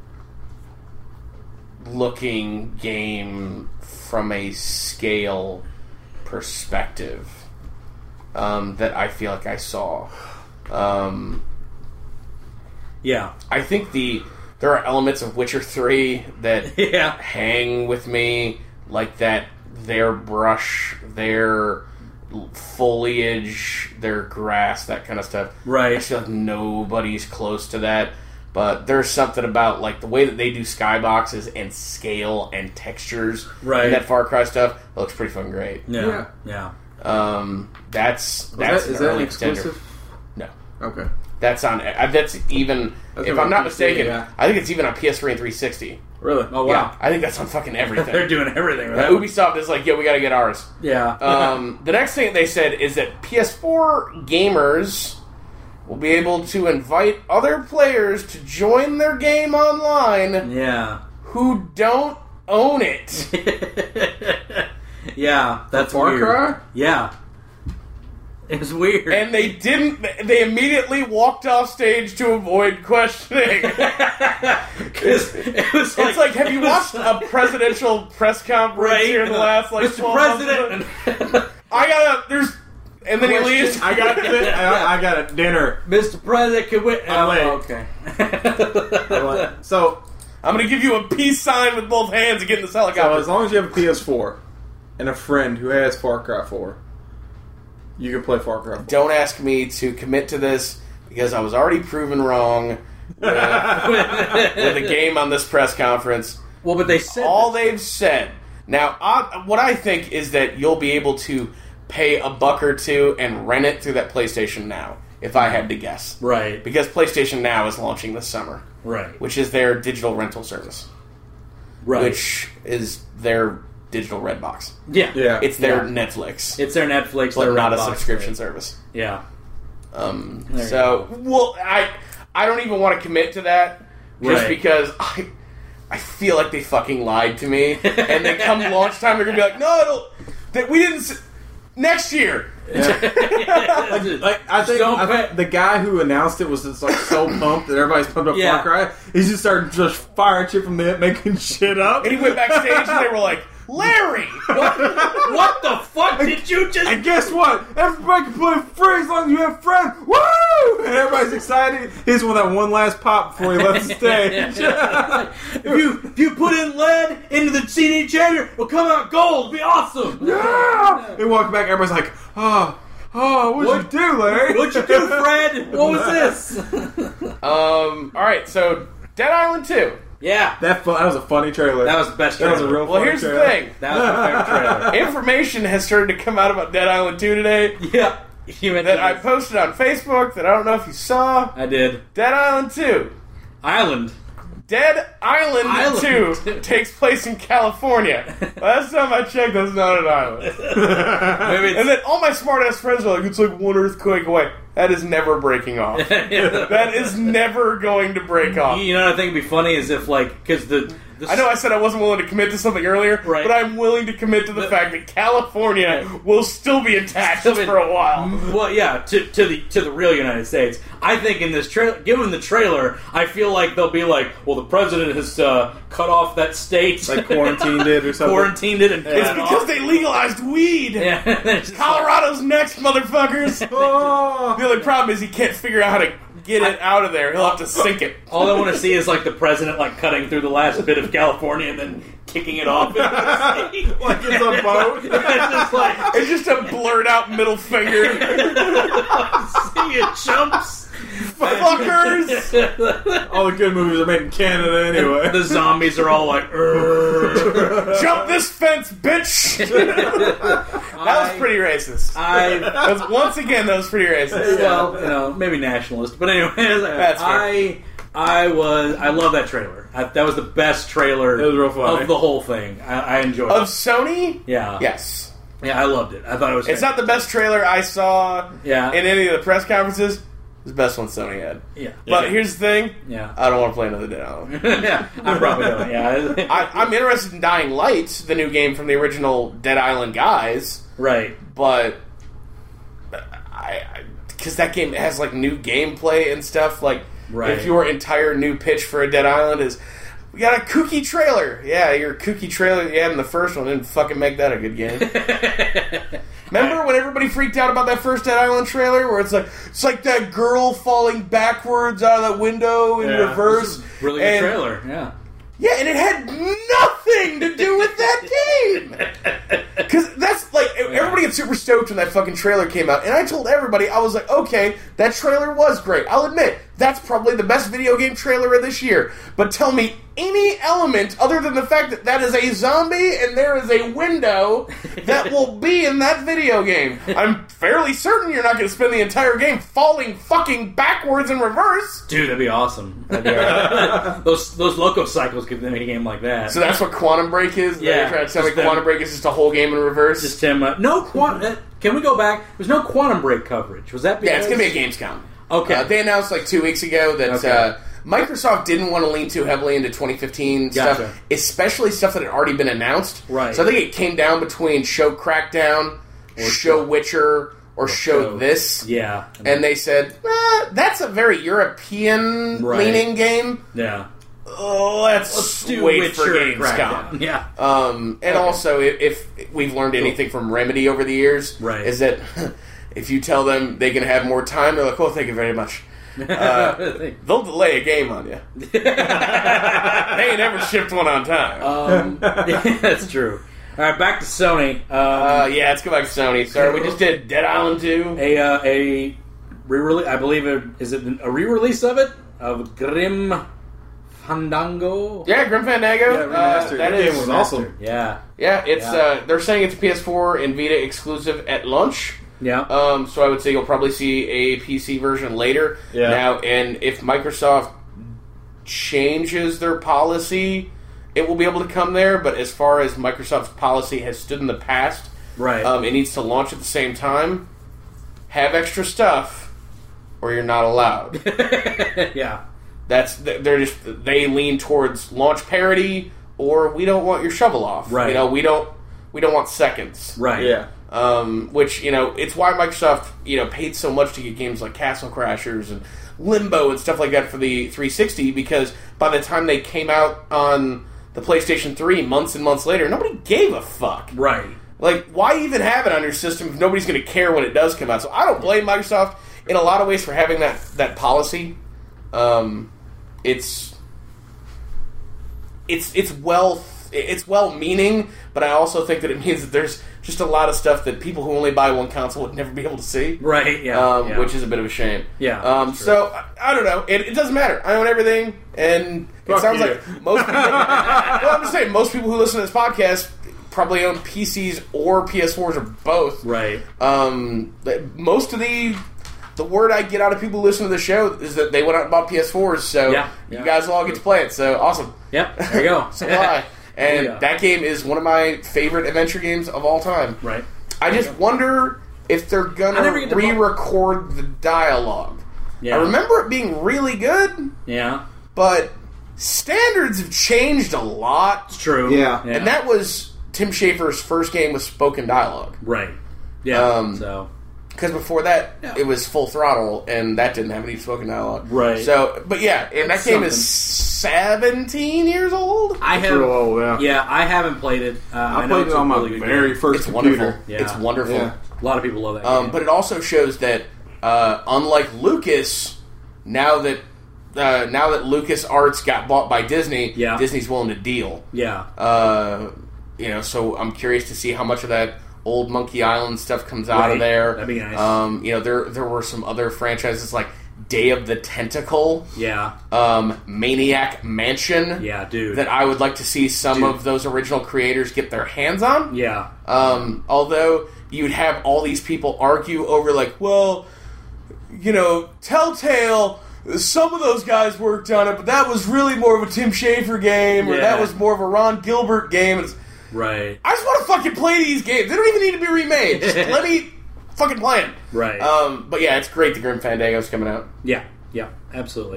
looking game from a scale perspective um, that I feel like I saw. Um, yeah, I think the there are elements of Witcher three that yeah. hang with me, like that their brush, their foliage, their grass, that kind of stuff. Right. I feel like nobody's close to that. But there's something about like the way that they do skyboxes and scale and textures Right. and that Far Cry stuff it looks pretty fucking great. Yeah, yeah. Um, that's Is that's that, is an that an early contender. exclusive? No, Okay. that's on. uh, That's even. That's if on I'm not P C, mistaken, yeah. I think it's even on P S three and three sixty. Really? Oh wow, Yeah, I think that's on fucking everything. they're doing everything with Uh, that. Ubisoft is like, yeah, we got to get ours. Yeah. Um, the next thing they said is that P S four gamers will be able to invite other players to join their game online yeah. who don't own it. Yeah, that's Far weird. Cry? Yeah. It was weird. And they didn't. They immediately walked off stage to avoid questioning. 'Cause it was It's like, have you watched a presidential press conference right? here in the last like Mister twelve months? President, I gotta. There's. And then he leaves. I got it. I, I got a dinner. Mister President, could we? I'm oh, late. okay. I'm like- So, I'm gonna give you a peace sign with both hands and get in this so helicopter. as long as you have a P S four and a friend who has Far Cry four, you can play Far Cry four. Don't ask me to commit to this because I was already proven wrong with, with the game on this press conference. Well, but they said all this. they've said. Now, I, what I think is that you'll be able to pay a buck or two and rent it through that PlayStation Now, if I had to guess. Right. Because PlayStation Now is launching this summer. Right. Which is their digital rental service. Right. Which is their digital Redbox. Yeah. Yeah. It's their Yeah. Netflix. It's their Netflix, but their not a Redbox, subscription right. service. Yeah. Um, There you so, well, I I don't even want to commit to that just Right. because I I feel like they fucking lied to me. And then come launch time, they're going to be like, no, it'll, that we didn't... S- next year. Like I think Don't I, bet. the guy who announced it was just like so pumped that everybody's pumped up Yeah. Far Cry. He just started just firing shit from the hip, making shit up. And he went backstage and they were like, Larry! What the fuck did you just... And guess what? Everybody can play free as long as you have friends. Woo! And everybody's excited. He just want that one last pop before he left the stage. if you if you put in lead into the C D changer, it'll come out gold. It'll be awesome. Yeah! He walked back. Everybody's like, oh, oh, what'd What- you do, Larry? What'd you do, Fred? What was this? Um, alright, so Dead Island two. Yeah, That, fu- that was a funny trailer. that was the best That trailer. was a real Well, funny here's the trailer. thing. That was my favorite trailer. Information has started to come out about Dead Island two today Yeah, you mentioned that I this. posted on Facebook that I don't know if you saw. I did. Dead Island two. Island. Dead Island, Island. two takes place in California. Last time I checked, that's not an island. Maybe it's, And then all my smart-ass friends are like, it's like one earthquake away. That is never breaking off. That is never going to break off. you know what I think would be funny is if like because the, the I know I said I wasn't willing to commit to something earlier, Right. but I'm willing to commit to the But- fact that California will still be attached Still be- for a while. Well, yeah, to, to the to the real United States. I think in this trailer, given the trailer, I feel like they'll be like, well, the president has uh, cut off that state, Like quarantined it or something. quarantined it, and It's cut it because off. they legalized weed. Yeah, it's just Colorado's next, motherfuckers. Oh. The only problem is he can't figure out how to get it out of there. He'll have to sink it. like, all I want to see is like the president like cutting through the last bit of California and then kicking it off. Into the sea. Like it's a boat. It's just like It's just a blurred out middle finger. see it jumps. Fuckers! All the good movies are made in Canada anyway. The zombies are all like, "Urgh." Jump this fence, bitch! That was pretty racist. I That was- once again, that was pretty racist. well, you know, maybe nationalist, but anyways, That's fair. I I was I love that trailer. I, that was the best trailer It was real funny. of the whole thing. I, I enjoyed Of it. Sony? Yeah, Yes. yeah, I loved it. I thought it was. It's not the best trailer I saw Yeah. in any of the press conferences. It's the best one Sony had. Yeah, But here's the thing. yeah, I don't want to play another Dead Island. yeah. I probably don't. Yeah, I, I'm interested in Dying Light, the new game from the original Dead Island guys, right. but I because that game has like new gameplay and stuff. Like, Right. if your entire new pitch for a Dead Island is we got a kooky trailer, yeah, your kooky trailer you had in the first one didn't fucking make that a good game. Remember when everybody freaked out about that first Dead Island trailer, where it's like it's like that girl falling backwards out of that window in Yeah. reverse? Really good and- trailer. Yeah. Yeah, and it had nothing to do with that game. Because that's like everybody gets super stoked when that fucking trailer came out, and I told everybody I was like, okay, that trailer was great. I'll admit that's probably the best video game trailer of this year. But tell me any element other than the fact that that is a zombie and there is a window that will be in that video game. I'm fairly certain you're not going to spend the entire game falling fucking backwards in reverse. Dude, that'd be awesome. That'd be awesome. those those loco cycles could make a game like that. So that's what Quantum Break is? Yeah, You're trying to tell me just them- Quantum Break is just a whole game in reverse? Just him. Uh, no quantum. Uh, can we go back? There's no Quantum Break coverage. Was that? Yeah, it's because- going to be a Gamescom. Okay. Uh, they announced like two weeks ago that Okay. uh, Microsoft didn't want to lean too heavily into twenty fifteen Gotcha. stuff, especially stuff that had already been announced. Right. So I think it came down between show Crackdown, Or show show- Witcher, or, show show- this. Yeah. And they said, eh, that's a very European Right. leaning game. yeah. Oh, let's, Let's do wait Witcher for Crackdown. Gamescom. Yeah. Um, and Okay. also, if, if we've learned anything from Remedy over the years, Right. is that if you tell them they can have more time, they're like, "Oh, thank you very much." Uh, they'll delay a game on you. They ain't never shipped one on time. Um, yeah, that's true. All right, back to Sony. Um, Uh, yeah, let's go back to Sony. Sorry, we just did Dead Island two. a uh, a re-release. I believe it is it a re-release of it of Grim Fandango. Yeah, Grim Fandango. Yeah, uh, remastered. that That is game was awesome. Yeah, Yeah, it's Yeah. Uh, they're saying it's P S four and Vita exclusive at launch. yeah, Um, so I would say you'll probably see a P C version later. Yeah. Now, and if Microsoft changes their policy, it will be able to come there. But as far as Microsoft's policy has stood in the past, right. um, it needs to launch at the same time, have extra stuff, or you're not allowed. yeah, That's they're just they lean towards launch parity, or we don't want your shovel off. Right. You know, we don't we don't want seconds. right. Yeah. Um, which, you know, it's why Microsoft, you know, paid so much to get games like Castle Crashers and Limbo and stuff like that for the three sixty, because by the time they came out on the PlayStation three months and months later, nobody gave a fuck. Right. Like, why even have it on your system if nobody's going to care when it does come out? So I don't blame Microsoft in a lot of ways for having that, that policy. Um, it's it's it's well it's well-meaning, but I also think that it means that there's just a lot of stuff that people who only buy one console would never be able to see. Right. Yeah. Um, yeah. Which is a bit of a shame. Yeah, Um, that's true. so I, I don't know. It, it doesn't matter. I own everything, and it Fuck sounds you. like most people. Well, I'm just saying most people who listen to this podcast probably own P Cs or P S fours or both. right. Um, most of the the word I get out of people who listen to the show is that they went out and bought P S fours. So Yeah, you yeah. guys will all get to play it. So awesome. Yep. There you go. So will I. And Yeah. that game is one of my favorite adventure games of all time. Right. I just wonder if they're I gonna never get to re-record the dialogue. Yeah. I remember it being really good, Yeah. but standards have changed a lot. It's true. Yeah. And that was Tim Schafer's first game with spoken dialogue. Right. Yeah. Um, so. Because before that, Yeah. it was Full Throttle, and that didn't have any spoken dialogue. Right. So, but yeah, and That's that game something. is seventeen years old. I have. Real old, yeah. Yeah, I haven't played it. Uh, I, I know played it's it a on my really good very game. first It's computer. wonderful. Yeah. It's wonderful. Yeah. A lot of people love that Um, game. but it also shows that, uh, unlike Lucas, now that uh, now that Lucas Arts got bought by Disney, Yeah. Disney's willing to deal. yeah. Uh, you know, so I'm curious to see how much of that old Monkey Island stuff comes out Right. of there. That'd be nice. Um, you know, there there were some other franchises like Day of the Tentacle, Yeah. um, Maniac Mansion, Yeah, dude. that I would like to see some Dude. of those original creators get their hands on. yeah. Um, although you'd have all these people argue over, like, well, you know, Telltale, some of those guys worked on it, but that was really more of a Tim Schafer game, or Yeah. that was more of a Ron Gilbert game. It's, Right. I just want to fucking play these games. They don't even need to be remade. Just let me fucking play them. Right. Um, but yeah, it's great the Grim Fandango's coming out. yeah. Yeah. Absolutely.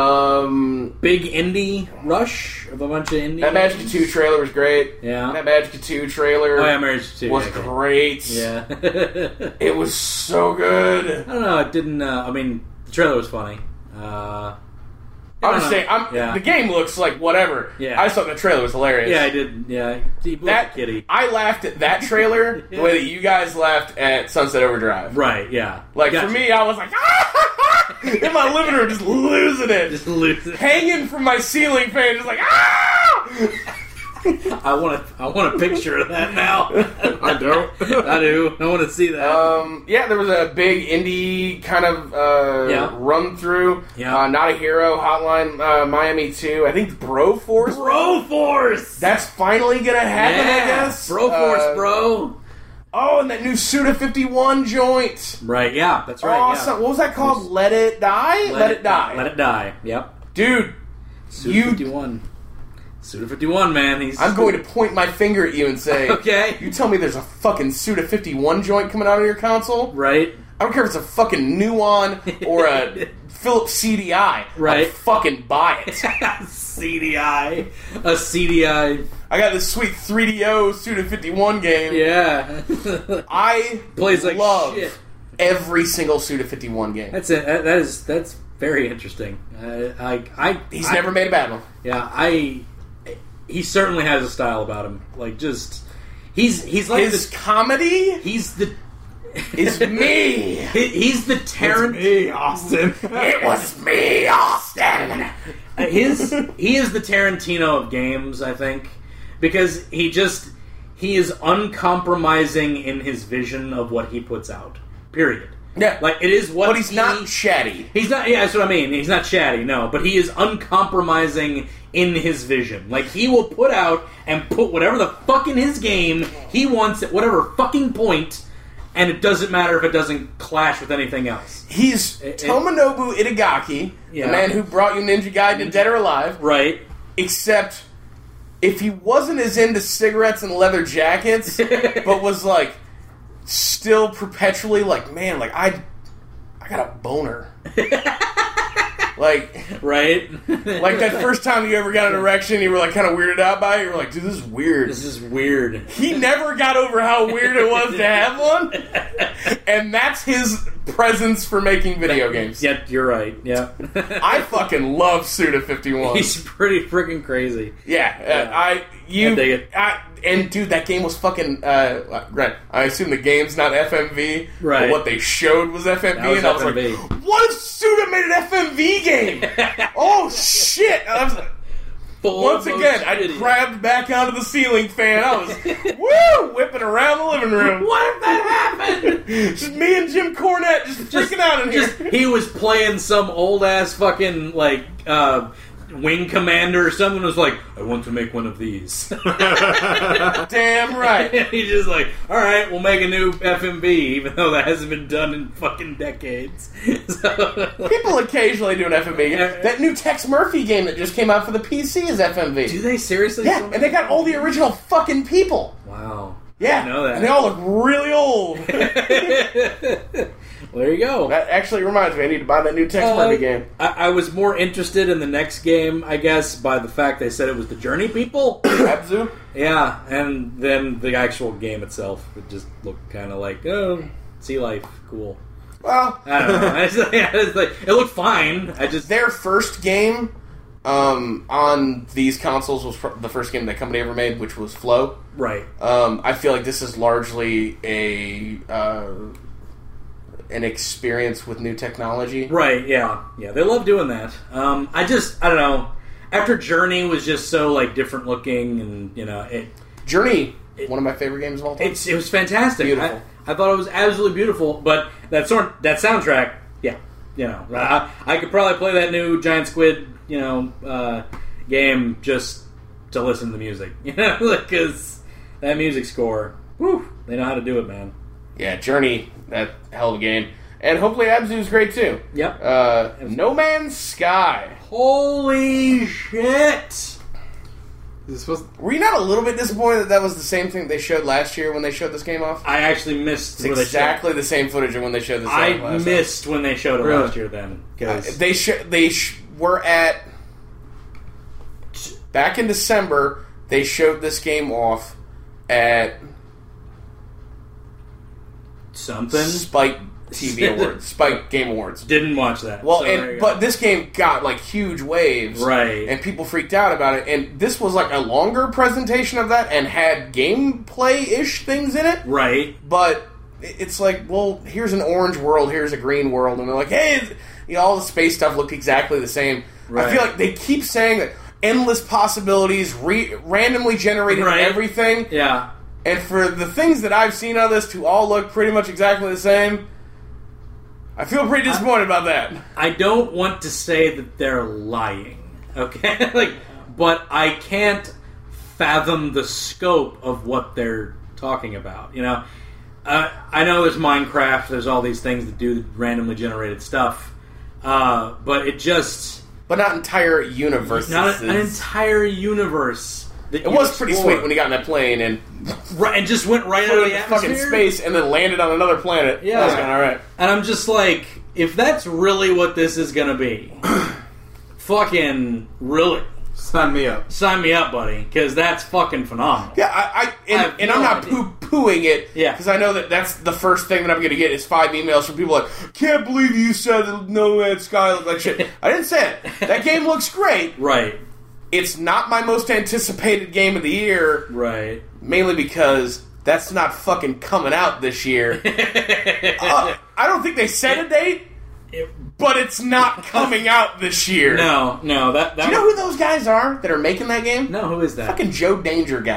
Um, Big indie rush of a bunch of indie. that Magic two trailer was great. Yeah. That Magic two trailer Oh yeah, Marriage too. was yeah, okay. great. Yeah. It was so good. I don't know. It didn't. Uh, I mean, the trailer was funny. Uh, I I'm don't just know. saying, I'm, Yeah. the game looks like whatever. Yeah. I just thought the trailer was hilarious. Yeah, I did. Yeah, Deep that kitty. I laughed at that trailer the way that you guys laughed at Sunset Overdrive. Right. Yeah. Like Gotcha. for me, I was like, ah! in my living room, just losing it, just lose it. hanging from my ceiling fan, just like ah! I want to. I want a picture of that now. I don't. I do. I want to see that. Um, yeah, there was a big indie kind of uh, Yeah. run through. Yeah. Uh, Not a Hero, Hotline uh, Miami two. I think Broforce. Broforce. That's finally gonna happen, I guess. Broforce, Uh, bro. Oh, and that new Suda fifty-one joint. Right. Yeah. That's right. Awesome. Yeah. What was that called? Let It Die? Let, It Die. Let it die. Yep. Dude, Suda You- fifty-one. Suda fifty-one, man. He's. I'm going to point my finger at you and say, Okay. you tell me there's a fucking Suda fifty-one joint coming out of your console? Right. I don't care if it's a fucking Nuon or a Philips C D I. Right. I'll fucking buy it. C D I. A C D I. I got this sweet three D O Suda fifty-one game. Yeah. I Plays like love shit. every single Suda fifty-one game. That's it. That that is that's very interesting. Uh, I I He's I, never made a bad one. Yeah, I. He certainly has a style about him. Like just he's he's like His the, comedy he's the is me. he, he's the Tarant. Hey, Austin. It was me, Austin. His he is the Tarantino of games, I think, because he just he is uncompromising in his vision of what he puts out. Period. Yeah. Like, it is what But he's he, not chatty. He's not, yeah, that's what I mean. He's not chatty, no. But he is uncompromising in his vision. Like, he will put out and put whatever the fuck in his game he wants at whatever fucking point, and it doesn't matter if it doesn't clash with anything else. He's It- it- Tomonobu Itagaki, Yeah. the man who brought you Ninja Gaiden Dead or Alive. Right. Except, if he wasn't as into cigarettes and leather jackets, but was like still perpetually like, man, like I, I got a boner. Like, Right? like that first time you ever got an erection, you were like kind of weirded out by it. You were like, dude, this is weird. This is weird. He never got over how weird it was to have one, and that's his presence for making video games. Yeah, you're right. Yeah. I fucking love Suda fifty-one. He's pretty freaking crazy. Yeah, uh, I you I dig it. I, and dude, that game was fucking uh, right. I assume the game's not F M V, Right. But what they showed was F M V, That was and I was F M V. like, "What if Suda made an F M V game?" Oh shit! And I was like, Full once motion again, I video. grabbed back onto the ceiling fan. I was woo whipping around the living room. What if that happened? Just me and Jim Cornette just freaking out in here. Just he was playing some old ass fucking like uh, wing commander or someone was like, I want to make one of these. Damn right. And he's just like, all right, we'll make a new F M V, even though that hasn't been done in fucking decades. So, People occasionally do an F M V. Yeah. That new Tex Murphy game that just came out for the P C is F M V. do they seriously? Yeah, still and they got all the original fucking people. Wow. Yeah, I know that. and they all look really old. Well, there you go. That actually reminds me, I need to buy that new Tex Uh, Murphy game. I, I was more interested in the next game, I guess, by the fact they said it was the Journey people. Abzu? Yeah, and then the actual game itself would just look kind of like, oh, Sea Life, cool. Well, I don't know. I just, yeah, it's like, it looked fine. I just their first game um, on these consoles was pr- the first game that company ever made, which was Flow. right. Um, I feel like this is largely a uh, an experience with new technology. Right, yeah. Yeah, they love doing that. Um, I just, I don't know. After Journey was just so, like, different looking and, you know, it Journey, one of my favorite games of all time. it's, it was fantastic. Beautiful. I, I thought it was absolutely beautiful, but that sort that soundtrack, yeah, you know, I, I could probably play that new Giant Squid, you know, uh, game just to listen to the music, you know, because that music score, whew, they know how to do it, man. Yeah, Journey, that hell of a game. And hopefully Abzu's great too. Yep. Uh, No Man's Sky. Holy shit! Is this supposed Were you not a little bit disappointed that that was the same thing they showed last year when they showed this game off? I actually missed It's where they exactly the same footage of when they showed this showed- game I last missed when they showed it Really? last year then. year. Uh, 'cause- they sh- they sh- were at... Back in December, they showed this game off at something. Spike T V Awards. Spike Game Awards. Didn't watch that. Well, So there and you but go. this game got like huge waves, Right. And people freaked out about it. And this was like a longer presentation of that, and had gameplay-ish things in it. right. But it's like, well, here's an orange world, here's a green world, and they're like, hey, you know, all the space stuff looked exactly the same. Right. I feel like they keep saying that endless possibilities, re- randomly generated Right. everything, Yeah. and for the things that I've seen of this to all look pretty much exactly the same, I feel pretty disappointed about that. I don't want to say that they're lying, okay? like, but I can't fathom the scope of what they're talking about. You know, uh, I know there's Minecraft, there's all these things that do randomly generated stuff, uh, but it just But not entire universes. not an entire universe. That It was pretty sweet when he got in that plane and right, and just went right out flew of the into fucking atmosphere. space and then landed on another planet. Yeah. That was kind of alright. And I'm just like, if that's really what this is gonna be, fucking really, Sign me up. sign me up, buddy, because that's fucking phenomenal. Yeah, I, I and, I have and no I'm not idea. poo pooing it. Yeah. because I know that that's the first thing that I'm going to get is five emails from people like, "Can't believe you said that No Man's Sky looked like shit." I didn't say it. That game looks great. Right, It's not my most anticipated game of the year, right. mainly because that's not fucking coming out this year. uh, I don't think they set a date, but it's not coming out this year. No, no, that that. Do you know who those guys are that are making that game? No, who is that? Fucking Joe Danger guys.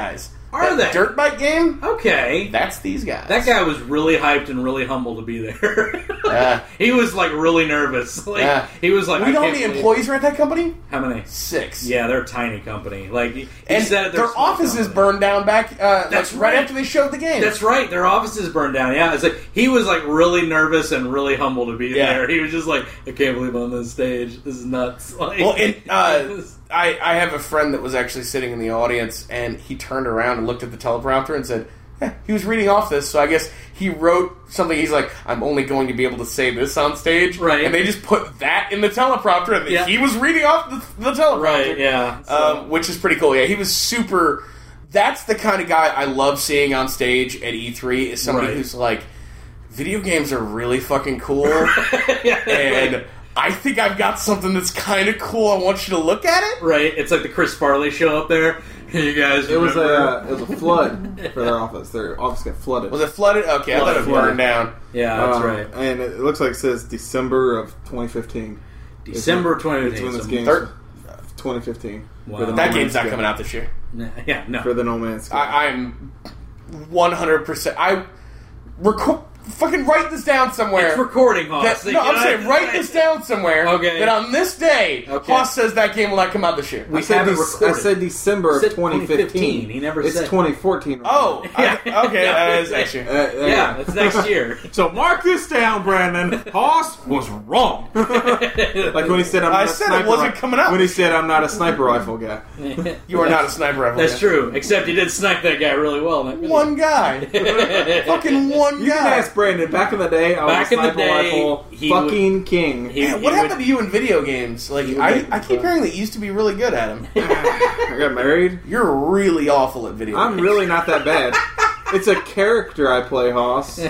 Are that they? dirt bike game? Okay. That's these guys. That guy was really hyped and really humble to be there. Yeah. He was like really nervous. Like Yeah. he was like, We I know how can't many believe- employees are at that company? How many? Six. Yeah, they're a tiny company. Like he, he And said, it, they're a their small offices company. burned down back uh, That's like, right right. after they showed the game. That's right. Their offices burned down. Yeah, it's like he was like really nervous and really humble to be Yeah. there. He was just like, I can't believe I'm on this stage. This is nuts. Like, Well, and uh, I, I have a friend that was actually sitting in the audience, and he turned around and looked at the teleprompter and said, eh, he was reading off this, so I guess he wrote something. He's like, I'm only going to be able to say this on stage. Right. And they just put that in the teleprompter, and Yeah. he was reading off the, the teleprompter. right? Yeah. So- Um, which is pretty cool. Yeah, he was super... That's the kind of guy I love seeing on stage at E three, is somebody Right. who's like, video games are really fucking cool, yeah, and I think I've got something that's kind of cool. I want you to look at it. right. It's like the Chris Farley show up there. You guys, It was a remember? uh, it was a flood for their office. Their office got flooded. Was it flooded? Okay, I thought it Flooded. burned down. yeah, that's Um, right. And it looks like it says December of twenty fifteen. December It's twenty when fifteen. this so- game's Third- twenty fifteen. Wow. For the That No game's Man's not Sky. coming out this year. Yeah, no. For the No Man's Sky. I, I'm one hundred percent. I record. Fucking write this down somewhere. It's recording, Hoss. That, no, I'm saying write this down somewhere. Okay. That on this day, Okay. Hoss says that game will not come out this year. We I said, have it Dec- recorded. I said December of Said twenty fifteen. He never it's said- twenty fourteen. Right Oh, I- Yeah. okay, that is next year. now. Uh, uh, Yeah, it's next year. So mark this down, Brandon. Hoss was wrong. Like when he said, "I'm not I a said it sniper wasn't ri- coming out. When he said, "I'm not a sniper rifle guy." You are not a sniper rifle. That's guy. true. Except you did snipe that guy really well. in that video. One guy. Fucking one You guy. can ask Brandon. Back in the day, I was Back a in the sniper day, rifle he fucking king. He- Man, what he happened would- to you in video games? Like, You I, would- I keep hearing that you used to be really good at them. I got married. You're really awful at video I'm games. really not that bad. It's a character I play, Hoss.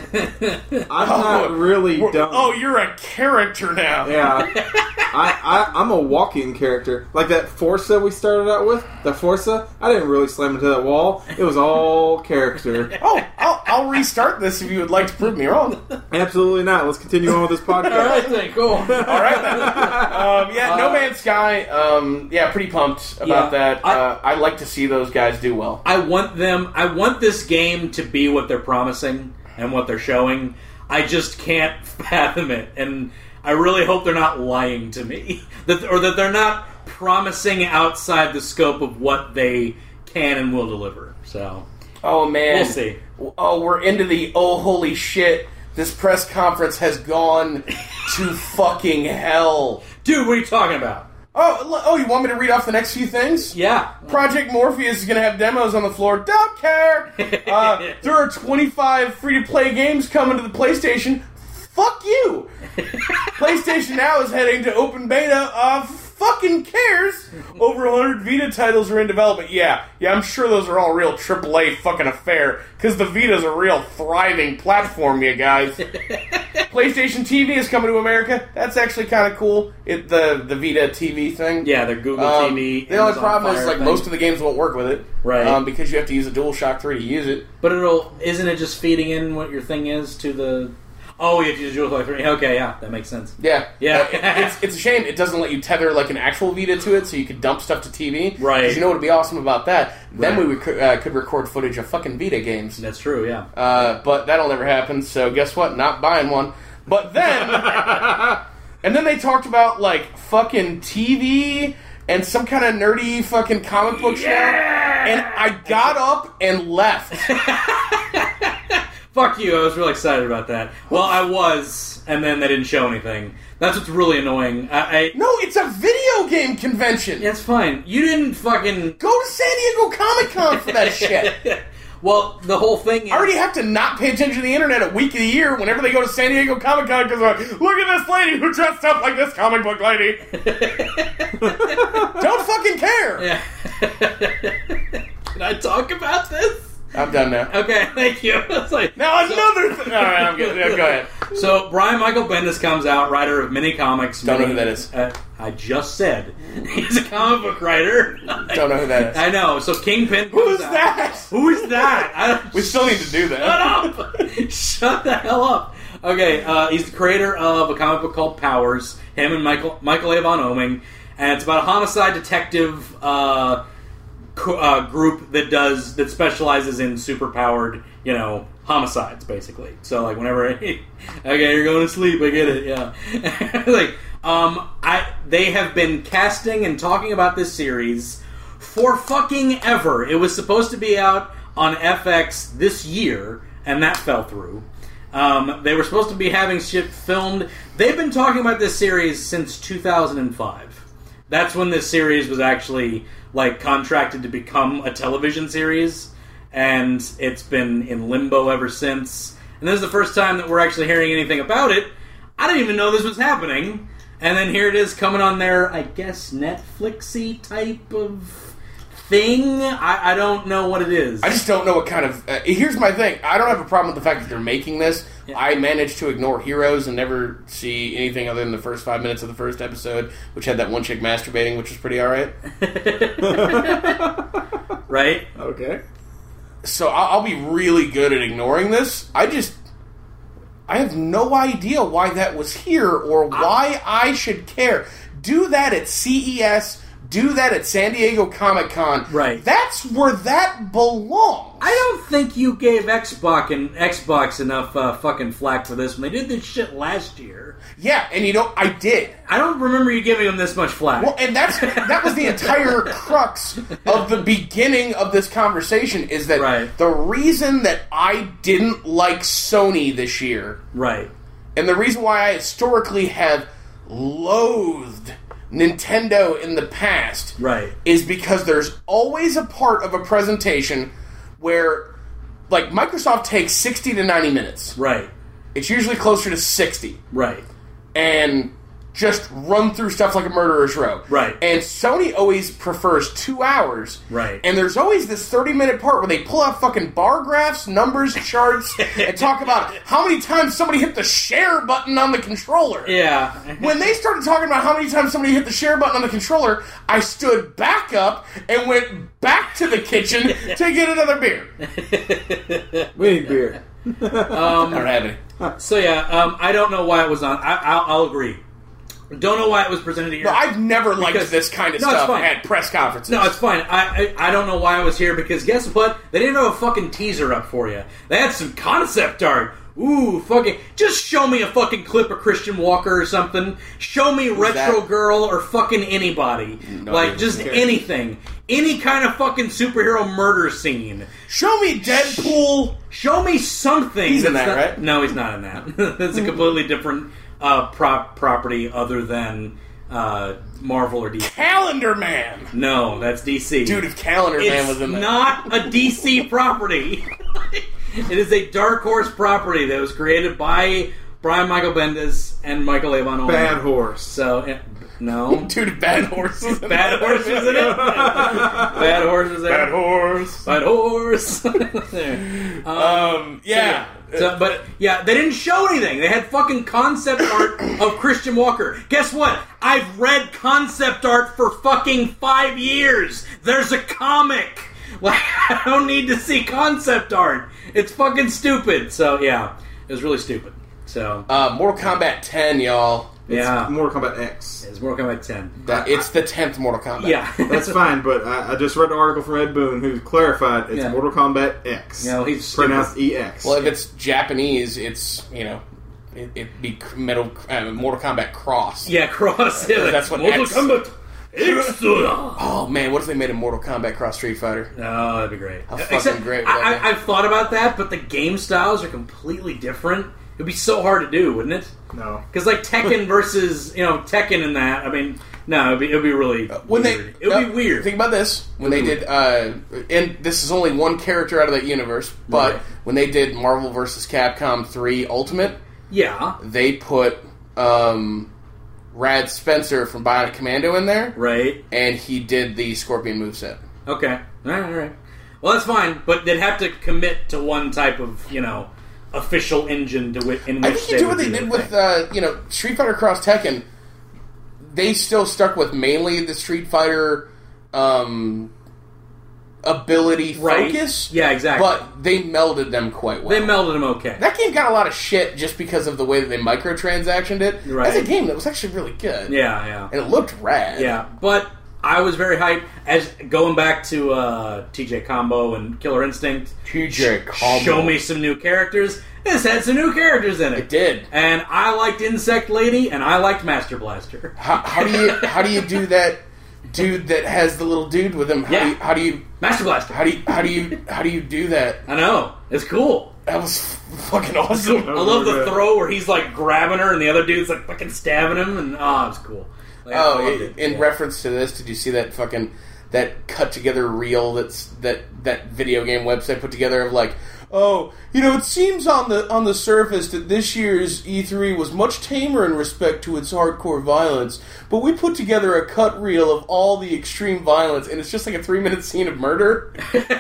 I'm not really dumb. Oh, you're a character now. Yeah, I, I I'm a walking character. Like that Forza we started out with, the Forza. I didn't really slam into that wall. It was all character. Oh, I'll, I'll restart this if you would like to prove me wrong. Absolutely not. Let's continue on with this podcast. All right, then, cool. All right, then. Um, yeah, No Man's Sky. Um, yeah, pretty pumped about Yeah, that. I- uh, I like to see those guys do well. I want them. I want this game to be what they're promising and what they're showing. I just can't fathom it, and I really hope they're not lying to me, that or that they're not promising outside the scope of what they can and will deliver. So Oh man, we'll see. Oh, we're into the oh holy shit! This press conference has gone to fucking hell. Dude, what are you talking about? Oh, l- oh, you want me to read off the next few things? Yeah. Project Morpheus is going to have demos on the floor. Don't care. Uh, there are twenty-five free-to-play games coming to the PlayStation. Fuck you. PlayStation Now is heading to open beta. Uh, fucking cares. Over one hundred Vita titles are in development. Yeah, yeah, I'm sure those are all real triple A fucking affair, because the Vita's a real thriving platform, you guys. PlayStation T V is coming to America. That's actually kind of cool. It, the, the Vita T V thing. Yeah, the Google Um, T V. The only Amazon problem is Fire like thing. most of the games won't work with it, Right. Um, because you have to use a DualShock three to use it. But it'll. Isn't it just feeding in what your thing is to the? Oh, you have to use DualShock three. Okay, yeah, that makes sense. Yeah, Yeah. Uh, it- it's it's a shame it doesn't let you tether like an actual Vita to it, so you could dump stuff to T V. Right. Because you know what would be awesome about that? Then Right. we would, uh, could record footage of fucking Vita games. That's true. Yeah. Uh, but that'll never happen. So guess what? Not buying one. But then, and then they talked about like fucking T V and some kind of nerdy fucking comic book show, and I got up and left. Fuck you! I was really excited about that. Well, I was, and then they didn't show anything. That's what's really annoying. I, I No, it's a video game convention. yeah, it's fine. You didn't fucking Go to San Diego Comic Con for that shit. Well, the whole thing is I already have to not pay attention to the internet a week of the year whenever they go to San Diego Comic Con because they're like, look at this lady who dressed up like this comic book lady. Don't fucking care. Yeah. Can I talk about this? I'm done now. Okay, thank you. It's like, Now another thing. All right, I'm good. Yeah, go ahead. So Brian Michael Bendis comes out, writer of many comics. Don't know many- who that is. Uh, I just said he's a comic book writer. Don't know who that is. I know. So Kingpin. Comes Who's out. that? Who is that? I don't, We still need to do Shut that. up! Shut the hell up! Okay, uh, he's the creator of a comic book called Powers. Him and Michael Michael Avon Oming, and it's about a homicide detective uh, co- uh, group that does that specializes in superpowered, you know, homicides, basically. So like whenever, okay, you're going to sleep, I get it, yeah. like, um, I they have been casting and talking about this series for fucking ever. It was supposed to be out on F X this year, and that fell through. Um, they were supposed to be having shit filmed. They've been talking about this series since two thousand five. That's when this series was actually like contracted to become a television series, and it's been in limbo ever since. And this is the first time that we're actually hearing anything about it. I didn't even know this was happening, and then here it is coming on their, I guess, Netflixy type of thing. I, I don't know what it is. I just don't know what kind of... Uh, here's my thing. I don't have a problem with the fact that they're making this. Yeah. I managed to ignore Heroes and never see anything other than the first five minutes of the first episode, which had that one chick masturbating, which was pretty alright. Right? Okay. So I'll, I'll be really good at ignoring this. I just... I have no idea why that was here or why I should care. Do that at C E S... Do that at San Diego Comic-Con. Right. That's where that belongs. I don't think you gave Xbox and Xbox enough uh, fucking flack for this when they did this shit last year. Yeah, and you know, I did. I don't remember you giving them this much flack. Well, and that's that was the entire crux of the beginning of this conversation, is that Right. the reason that I didn't like Sony this year, Right. and the reason why I historically have loathed Nintendo in the past, Right. is because there's always a part of a presentation where, like, Microsoft takes sixty to ninety minutes. Right. It's usually closer to sixty. Right. And just run through stuff like a murderer's row. Right. And Sony always prefers two hours. Right. And there's always this thirty-minute part where they pull out fucking bar graphs, numbers, charts, and talk about how many times somebody hit the share button on the controller. Yeah. When they started talking about how many times somebody hit the share button on the controller, I stood back up and went back to the kitchen to get another beer. We need beer. Um, I don't have any. So yeah, um, I don't know why it was on. I, I'll, I'll agree. Don't know why it was presented here. No, I've never liked Because- this kind of No, it's stuff fine. at press conferences. No, it's fine. I, I I don't know why I was here because guess what? They didn't have a fucking teaser up for you. They had some concept art. Ooh, fucking... Just show me a fucking clip of Christian Walker or something. Show me Retro that? Girl or fucking anybody. No, like, dude, just okay. anything. Any kind of fucking superhero murder scene. Show me Deadpool. Show me something. He's in that's that, not- right? No, he's not in that. That's a completely different uh, prop property other than uh, Marvel or D C. Calendar Man. No, that's D C. Dude, if Calendar it's Man was in that. not a D C property. It is a Dark Horse property that was created by Brian Michael Bendis and Michael Avon Omen. Bad Horse. So, eh, no. Dude, Bad Horse was in Bad that. Horse was in it? Bad Horse was there? Bad Horse. Bad Horse. There. Um, Um, yeah. So, so, but, yeah, they didn't show anything. They had fucking concept art of Christian Walker. Guess what? I've read concept art for fucking five years. There's a comic. Like, I don't need to see concept art. It's fucking stupid. So, yeah, it was really stupid. So, Uh, Mortal Kombat ten, y'all. yeah. Mortal Kombat X. It's Mortal Kombat ten. That, it's the tenth Mortal Kombat. Yeah. That's fine, but I, I just read an article from Ed Boon who clarified it's Yeah. Mortal Kombat X. No, he's pronounced E X. Well, if it's Japanese, it's, you know, it, it'd be Metal, uh, Mortal Kombat Cross. Yeah, cross. Yeah, That's what Mortal X- Kombat. Extra. Oh, man, what if they made a Mortal Kombat Cross Street Fighter? Oh, that'd be great. How fucking great would that I, be? I, I've thought about that, but the game styles are completely different. It'd be so hard to do, wouldn't it? no. Because like Tekken versus you know Tekken and that. I mean, no, it'd be, it'd be really When weird. they, it would no, be weird. Think about this. When they did, uh, and this is only one character out of that universe, but Right. when they did Marvel versus. Capcom three Ultimate, Yeah, they put um, Rad Spencer from Bionic Commando in there, right. and he did the Scorpion moveset. Okay, all right, all right. Well, that's fine, but they'd have to commit to one type of you know official engine to which in I which think you they do would what they do did their with, thing. uh, you know, Street Fighter Cross Tekken. They still stuck with mainly the Street Fighter um, ability Right. focus. Yeah, exactly. But they melded them quite well. They melded them okay. That game got a lot of shit just because of the way that they microtransactioned it. Right. That's a game that was actually really good. yeah, yeah. And it looked rad. Yeah, but I was very hyped. As going back to uh, T J Combo and Killer Instinct, T J Combo. Show me some new characters. This had some new characters in it. It did. And I liked Insect Lady, and I liked Master Blaster. How, how do you how do you do that? Dude that has the little dude with him. How Yeah. do you, how do you Master Blaster. how do you how do you how do you do that? I know. It's cool. That was fucking awesome. I love the throw where he's like grabbing her and the other dude's like fucking stabbing him, and oh, it's cool. Like, I Oh, loved in, it. in Yeah. reference to this, did you see that fucking that cut together reel that's that that video game website put together of like, oh, you know, it seems on the on the surface that this year's E three was much tamer in respect to its hardcore violence, but we put together a cut reel of all the extreme violence, and it's just like a three minute scene of murder, like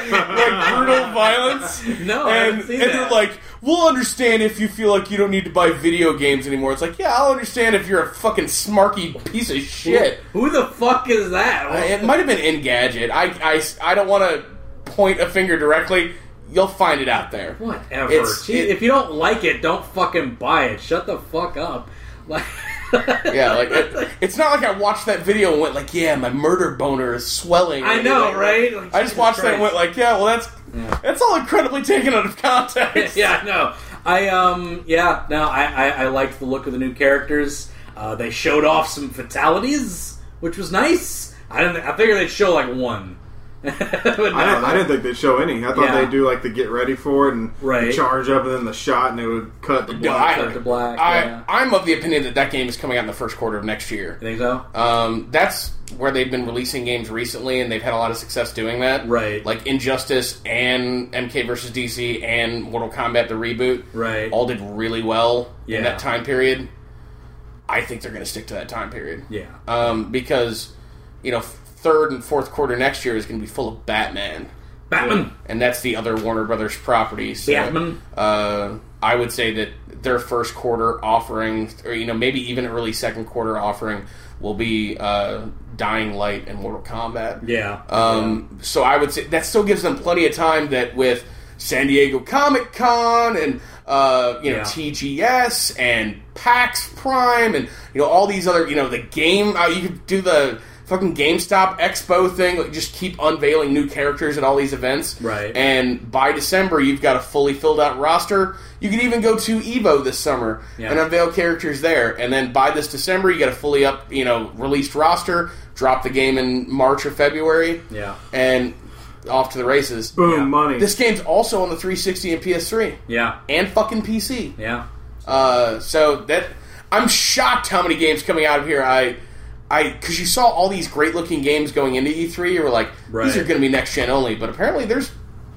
brutal violence. No, I and haven't seen and that. they're like, we'll understand if you feel like you don't need to buy video games anymore. It's like, yeah, I'll understand if you're a fucking smarky piece of shit. Who the fuck is that? Uh, It might have been Engadget. I, I, I don't want to point a finger directly. You'll find it out there. Whatever. It's- Gee, it- if you don't like it, don't fucking buy it. Shut the fuck up. Like, Yeah, like it, it's not like I watched that video and went like, yeah, my murder boner is swelling. or I know, anything. right? Like, I just Jesus watched that and Christ. went like, yeah, well, that's Yeah. that's all incredibly taken out of context. Yeah, no. I um yeah, no, I, I, I liked the look of the new characters. Uh, they showed off some fatalities, which was nice. I didn't I figured they'd show like one. But no, I, didn't, I didn't think they'd show any. I thought Yeah. they'd do like the get ready for it and Right. the charge up and then the shot and it would cut the No, block. I, Cut to black, I, yeah. I'm of the opinion that that game is coming out in the first quarter of next year. You think so? Um, that's where they've been releasing games recently, and they've had a lot of success doing that. Right. Like Injustice and M K versus D C and Mortal Kombat the reboot. Right. All did really well Yeah. in that time period. I think they're going to stick to that time period. Yeah. Um, because, you know, third and fourth quarter next year is going to be full of Batman. Batman. And that's the other Warner Brothers property. So, Batman. Uh, I would say that their first quarter offering, or you know, maybe even early second quarter offering, will be uh, Dying Light and Mortal Kombat. Yeah. Um, So I would say that still gives them plenty of time. That with San Diego Comic Con and uh, you know Yeah. T G S and PAX Prime and you know all these other you know the game. Uh, you could do the fucking GameStop Expo thing. Like, just keep unveiling new characters at all these events. Right. And by December, you've got a fully filled out roster. You can even go to Evo this summer Yeah. and unveil characters there. And then by this December, you got a fully up, you know, released roster. Drop the game in March or February. Yeah. And off to the races. Boom, Yeah. money. This game's also on the three sixty and P S three. Yeah. And fucking P C. Yeah. Uh, so that I'm shocked how many games coming out of here. I, I, because you saw all these great looking games going into E three. You were like, Right. these are going to be next gen only. But apparently, there's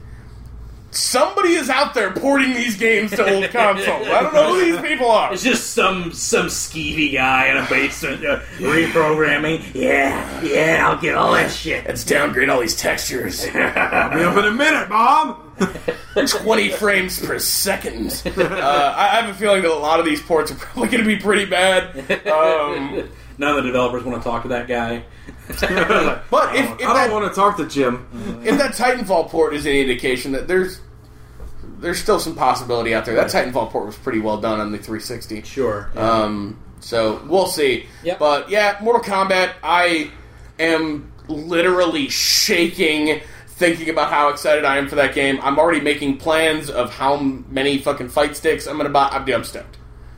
somebody is out there porting these games to old consoles. I don't know who these people are. It's just some some skeevy guy in a basement uh, reprogramming. Yeah, yeah, I'll get all that shit. Let's downgrade all these textures. I'll be up in a minute, Mom! twenty frames per second. Uh, I I have a feeling that a lot of these ports are probably going to be pretty bad. Um, None of the developers want to talk to that guy. but if, if I that don't want to talk to Jim. if that Titanfall port is any indication that there's there's still some possibility out there. That Titanfall port was pretty well done on the three sixty. Sure. yeah. Um, so we'll see. Yep. But yeah, Mortal Kombat. I am literally shaking thinking about how excited I am for that game. I'm already making plans of how many fucking fight sticks I'm gonna buy. I'm, I'm stoked.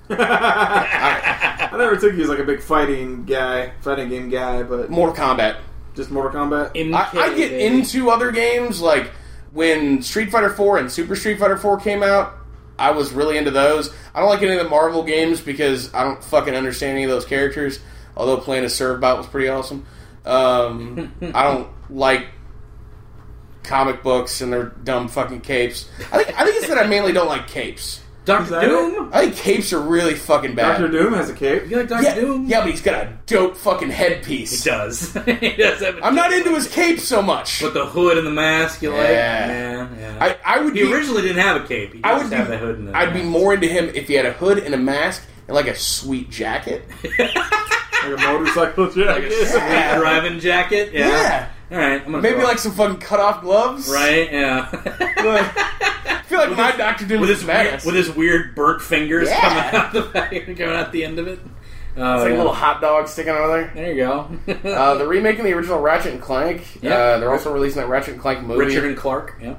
I never took you as like a big fighting guy, fighting game guy, but Mortal Kombat. just Mortal Kombat. I, I get into other games like when Street Fighter four and Super Street Fighter four came out. I was really into those. I don't like any of the Marvel games because I don't fucking understand any of those characters. Although playing as Servbot was pretty awesome. Um, I don't like comic books and their dumb fucking capes. I think I think it's that I mainly don't like capes. Doctor Is that Doom? I think capes are really fucking bad. Doctor Doom has a cape. You like Doctor yeah, Doom? yeah, but he's got a dope fucking headpiece. He does. he does have a I'm not into his cape so much. With the hood and the mask, you like? Yeah. Yeah, yeah. I, I would he be, originally didn't have a cape. He I just would be, have the hood and the I'd be mask. more into him if he had a hood and a mask and like a sweet jacket. Like a motorcycle jacket. Like a sweet Yeah. driving jacket? Yeah. Yeah. All right. I'm gonna Maybe throw like it. some fucking cut off gloves. Right? Yeah. I feel like my Doctor Doom with was his weird, badass. with his weird burnt fingers Yeah. coming out the back, coming out the end of it. Uh, It's like yeah. a little hot dog sticking out of there. There you go. Uh, they're remaking the original Ratchet and Clank. Yeah. Uh, they're also releasing that Ratchet and Clank movie. Richard and Clark. Yeah.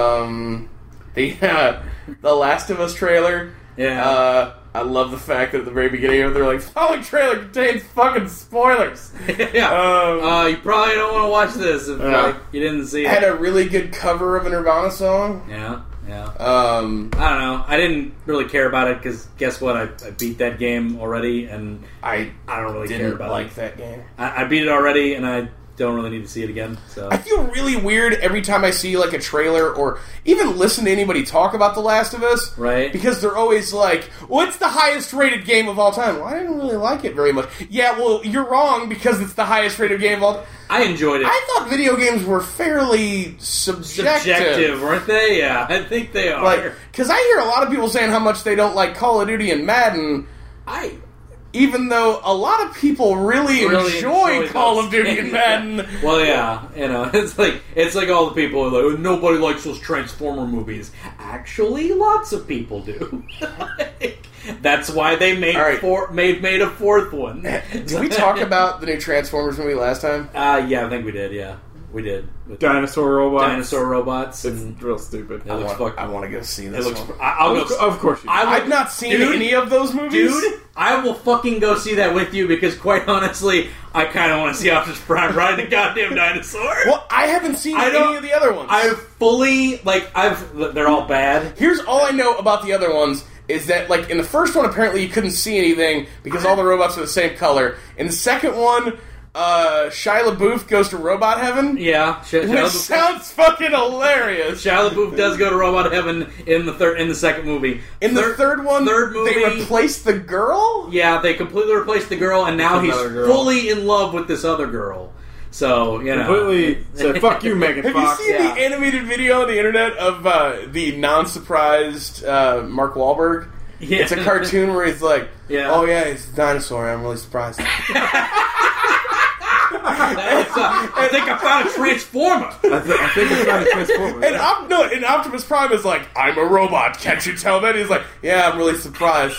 Um, the uh, the Last of Us trailer. Yeah. Uh, I love the fact that at the very beginning of it, they're like, following trailer contains fucking spoilers. yeah. Um, uh, you probably don't want to watch this if Yeah. like, you didn't see had it. a really good cover of a Nirvana song. Yeah. Yeah. Um, I don't know. I didn't really care about it because guess what? I, I beat that game already, and I I don't really care didn't about like it. that game. I, I beat it already, and I don't really need to see it again. So I feel really weird every time I see like a trailer or even listen to anybody talk about The Last of Us. Right. Because they're always like, what's the highest rated game of all time? Well, I didn't really like it very much. Yeah, well, you're wrong because it's the highest rated game of all time. I enjoyed it. I thought video games were fairly subjective. Subjective, weren't they? Yeah, I think they are. Like, because I hear a lot of people saying how much they don't like Call of Duty and Madden, I even though a lot of people really, really enjoy, enjoy Call those of Duty games. and Madden. Well, yeah, you know, it's like it's like all the people are like, nobody likes those Transformer movies. Actually, lots of people do. Like, that's why they made All right. four, made made a fourth one. Did we talk about the new Transformers movie last time? Uh, yeah, I think we did. Yeah, we did. With Dinosaur robots. dinosaur robots. It's and real stupid. it looks I want, fucking. I want to go see It this looks. one. I- I'll Of, go. co- of course you do. I would, I've not seen dude, any of those movies. Dude, I will fucking go see that with you because, quite honestly, I kind of want to see Optimus Prime riding a goddamn dinosaur. Well, I haven't seen I don't- any of the other ones. I fully like. I've. They're all bad. Here's all I know about the other ones is that, like, in the first one, apparently you couldn't see anything because all the robots are the same color. In the second one, uh, Shia LaBeouf goes to robot heaven, Yeah, Sh- which Shia, LaBeouf, sounds fucking hilarious. Shia LaBeouf does go to robot heaven in the third in the second movie. In the third one, third movie, they replaced the girl? yeah, they completely replaced the girl, and now he's Another girl. fully in love with this other girl. So you know, Completely said, fuck you, Megan Have Fox. you seen Yeah. the animated video on the internet of uh, the non-surprised uh, Mark Wahlberg? Yeah. It's a cartoon where he's like, Yeah. oh yeah, he's a dinosaur, I'm really surprised. That's, uh, I think I found a transformer. I, th- I think it's trying to transform. And, Op- no, and Optimus Prime is like, I'm a robot, can't you tell that? He's like, yeah, I'm really surprised.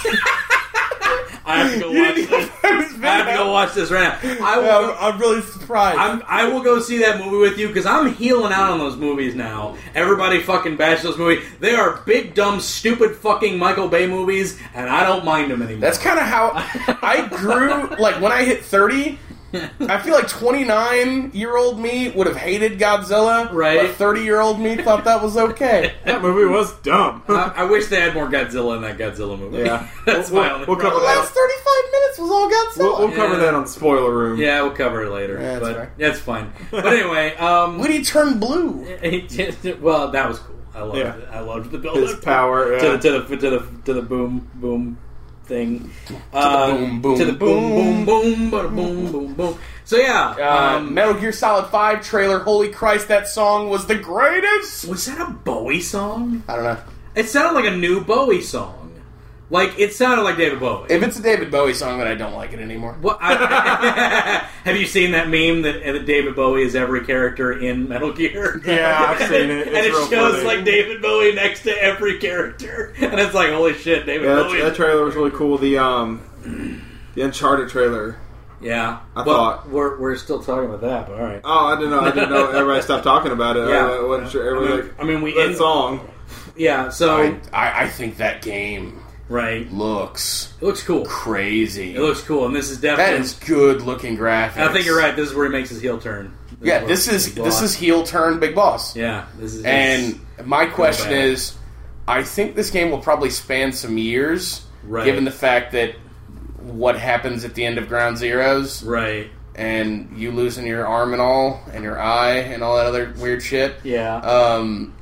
I have to go You watch didn't this. even find this I have to video. go watch this right now. I will. Yeah, go- I'm, I'm really surprised. I'm, I will go see that movie with you because I'm healing out on those movies now. Everybody fucking bash those movies. They are big, dumb, stupid fucking Michael Bay movies, and I don't mind them anymore. That's kind of how I grew. Like, when I hit thirty, I feel like twenty-nine-year-old me would have hated Godzilla, Right. but thirty-year-old me thought that was okay. That movie was dumb. I, I wish they had more Godzilla in that Godzilla movie. Yeah. That's We'll- my we'll- only we'll The cover problem. that. last thirty-five minutes was all Godzilla. We'll, we'll cover Yeah. that on Spoiler Room. Yeah, we'll cover it later. Yeah, that's but right. that's fine. But anyway, um, When he turned blue. well, that was cool. I loved Yeah. it. I loved the build His power. to, Yeah. the, to the to the to the boom boom thing. Uh, boom, boom, to the boom boom boom. boom bada boom boom boom. So yeah, Uh, um, Metal Gear Solid five trailer. Holy Christ, that song was the greatest! was that a Bowie song? I don't know. It sounded like a new Bowie song. Like it sounded like David Bowie. If it's a David Bowie song, then I don't like it anymore. What, I, have you seen that meme that, that David Bowie is every character in Metal Gear? Yeah, I've seen it. It's and it real shows funny. like David Bowie next to every character, and it's like, holy shit, David Yeah, that, Bowie. that trailer was really cool. The um, the Uncharted trailer. yeah, I well, thought- we're we're still talking about that, but all right. Oh, I didn't know. I didn't know. Everybody stopped talking about it. Yeah. I wasn't sure. I Everybody mean, like, I mean, we that end- song. Yeah, so I, I, I think that game right, looks it looks cool. crazy. It looks cool, and this is that definitely. is good looking graphics. I think you're right. This is where he makes his heel turn. This Yeah, where this is Big this Boss- is heel turn Big Boss. yeah, this is And my question bad. is, I think this game will probably span some years, Right. given the fact that what happens at the end of Ground Zeroes, right. and you losing your arm and all, and your eye, and all that other weird shit. Yeah. Um,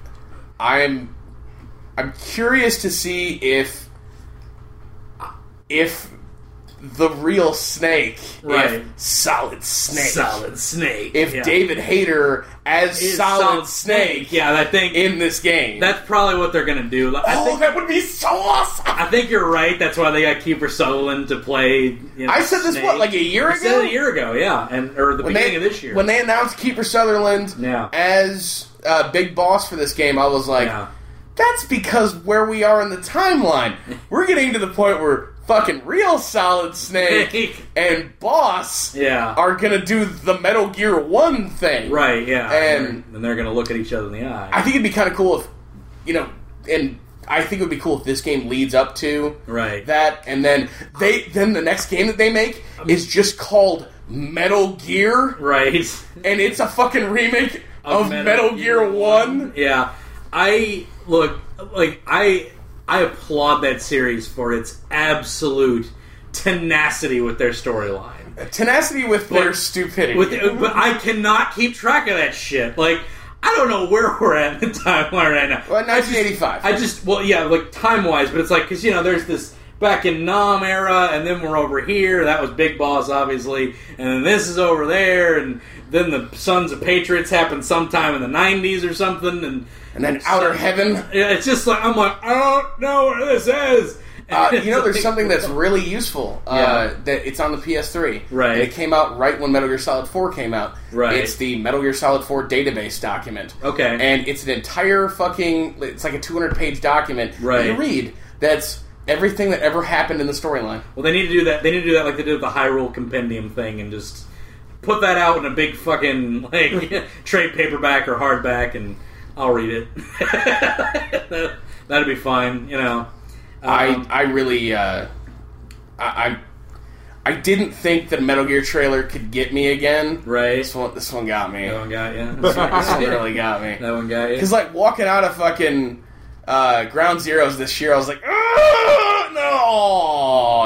I'm I'm curious to see if if the real Snake, Right. if Solid Snake, Solid Snake. if yeah. David Hayter as Is Solid, Snake, Yeah, I think in this game. that's probably what they're gonna do. I oh, think that would be so awesome! I think you're right. That's why they got Kiefer Sutherland to play. You know, I said this Snake. what, like a year I ago? said it a year ago, yeah, and or the When beginning they, of this year. when they announced Kiefer Sutherland Yeah. as uh, Big Boss for this game, I was like, yeah. that's because where we are in the timeline. We're getting to the point where fucking real Solid Snake and Boss Yeah. are gonna do the Metal Gear One thing. Right, yeah. And- and they're going to look at each other in the eye. I think it'd be kind of cool if, you know, and I think it would be cool if this game leads up to Right. that, and then they then the next game that they make is just called Metal Gear, Right. and it's a fucking remake of, Metal, Gear One. Yeah. I, look, like, I I applaud that series for its absolute tenacity with their storyline. Tenacity with But- their stupidity. With, but I cannot keep track of that shit. Like, I don't know where we're at in the timeline right now. well, nineteen eighty-five. I just, well, yeah, like time-wise, but it's like, because, you know, there's this back in Nam era, and then we're over here. That was Big Boss, obviously. And then this is over there, and then the Sons of Patriots happened sometime in the nineties or something. And, and then Outer Heaven. yeah, it's just like, I'm like, I don't know where this is. Uh, And you know, it's there's like- something that's really useful. Uh, Yeah. That it's on the P S three. Right. And it came out right when Metal Gear Solid four came out. Right. It's the Metal Gear Solid four database document. Okay. And it's an entire fucking. It's like a two hundred page document that Right. you read. That's everything that ever happened in the storyline. Well, they need to do that. They need to do that like they did with the Hyrule Compendium thing, and just put that out in a big fucking like trade paperback or hardback, and I'll read it. that, that'd be fine, you know. Um, I I really uh, I, I I didn't think the Metal Gear trailer could get me again. right. This one this one got me. That one got you. This one really got me. That one got you. Because, like, walking out of fucking uh, Ground Zeroes this year, I was like, oh, no,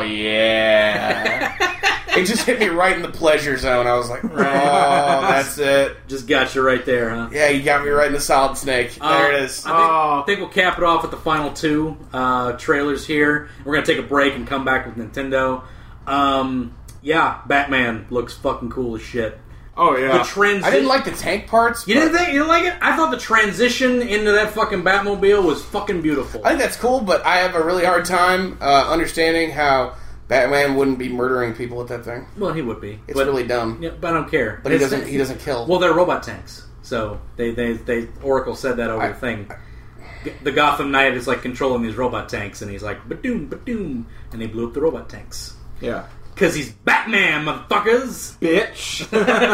yeah. It just hit me right in the pleasure zone. I was like, oh, that's it. Just got you right there, huh? Yeah, you got me right in the Solid Snake. There Uh, it is. I think, I think we'll cap it off with the final two uh, trailers here. We're going to take a break and come back with Nintendo. Um, yeah, Batman looks fucking cool as shit. Oh yeah. The transi- I didn't like the tank parts. You but didn't think you didn't like it? I thought the transition into that fucking Batmobile was fucking beautiful. I think that's cool, but I have a really hard time uh, understanding how Batman wouldn't be murdering people with that thing. Well, he would be. It's but, really dumb. Yeah, but I don't care. But he It's- doesn't. He doesn't kill. Well, they're robot tanks, so they they, they Oracle said that over I- the thing. The Gotham Knight is like controlling these robot tanks, and he's like ba-doom, ba-doom, and they blew up the robot tanks Yeah. because he's Batman, motherfuckers. Bitch.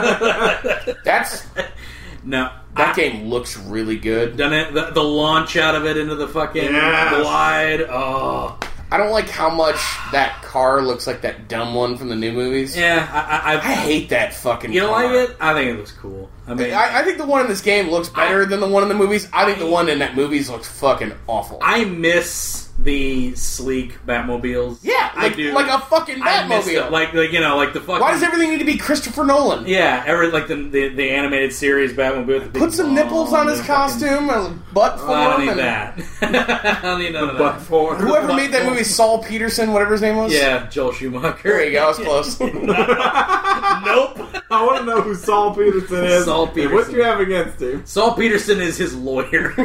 That's No, that I- game looks really good. Done it. The, the launch out of it into the fucking Yes. glide. Oh, I don't like how much that car looks like that dumb one from the new movies. yeah. I, I, I hate that fucking. You don't car. like it? I think it looks cool. I mean, I, I think the one in this game looks better than the one in the movies. I think the one in that movies looks fucking awful. I miss the sleek Batmobiles. yeah, like, I do. like a fucking I miss it. Batmobile. Like, like you know, like the fucking. Why does everything need to be Christopher Nolan? Yeah, every like the the, the animated series Batmobile. With the big Put some long nipples on his and fucking- costume, a butt form. Oh, I don't need and that. I don't need none of But that. for Whoever made that movie, Saul Peterson, whatever his name was. Yeah, Joel Schumacher. There you go. I was close. Nope. I want to know who Saul Peterson is. Saul and Peterson. What do you have against him? Saul Peterson is his lawyer.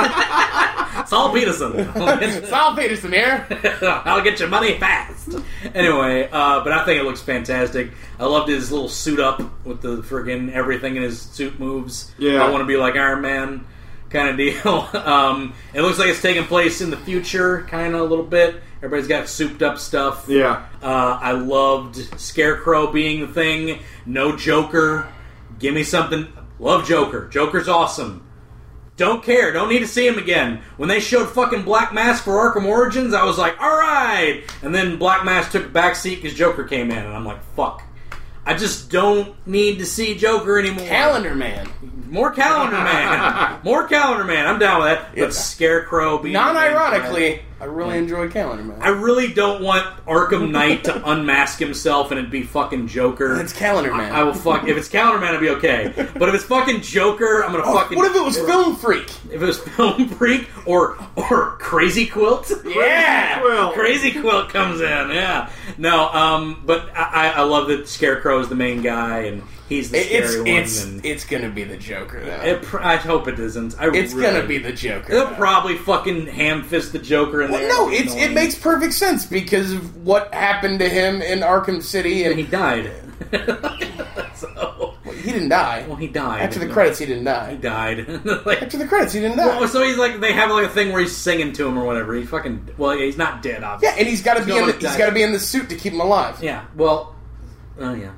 Saul Peterson. Saul Peterson here. I'll get your money fast. Anyway, uh, but I think it looks fantastic. I loved his little suit up with the friggin' everything in his suit moves. Yeah. I want to be like Iron Man kind of deal. um, it looks like it's taking place in the future, kind of a little bit. Everybody's got souped up stuff. Yeah. Uh, I loved Scarecrow being the thing. No Joker. Give me something. Love Joker. Joker's awesome. Don't care. Don't need to see him again. When they showed fucking Black Mask for Arkham Origins, I was like, alright! And then Black Mask took a backseat because Joker came in, and I'm like, fuck. I just don't need to see Joker anymore. Calendar Man. More Calendar Man. More Calendar Man. I'm down with that. But Yeah. Scarecrow being the main Non-ironically, I really enjoy Calendar Man. I really don't want Arkham Knight to unmask himself and it'd be fucking Joker. It's Calendar Man. I, I will fuck. If it's Calendar Man, it'd be okay. But if it's fucking Joker, I'm gonna Oh, fucking. what if it was Film Freak? If it was Film Freak or or Crazy Quilt? Yeah! Quilt. Crazy Quilt comes in. Yeah. No. Um. But I, I love that Scarecrow is the main guy and he's the It- scary It's one. it's and it's gonna be the Joker though. it, pr- I hope it isn't. I It's really, gonna be the Joker. They'll though. probably fucking ham fist the Joker in Well, there. no, it's, it Annoying. makes perfect sense because of what happened to him in Arkham City, And he and died. so he didn't die. Well, he died. After the credits, he didn't He die. died. like, After the credits, he didn't die. well, so he's like, they have like a thing where he's singing to him or whatever. He fucking, well, he's not dead, Yeah, obviously. and he's got to be He's in the, gonna he's die. got to be in the suit to keep him alive. Yeah, well, oh yeah.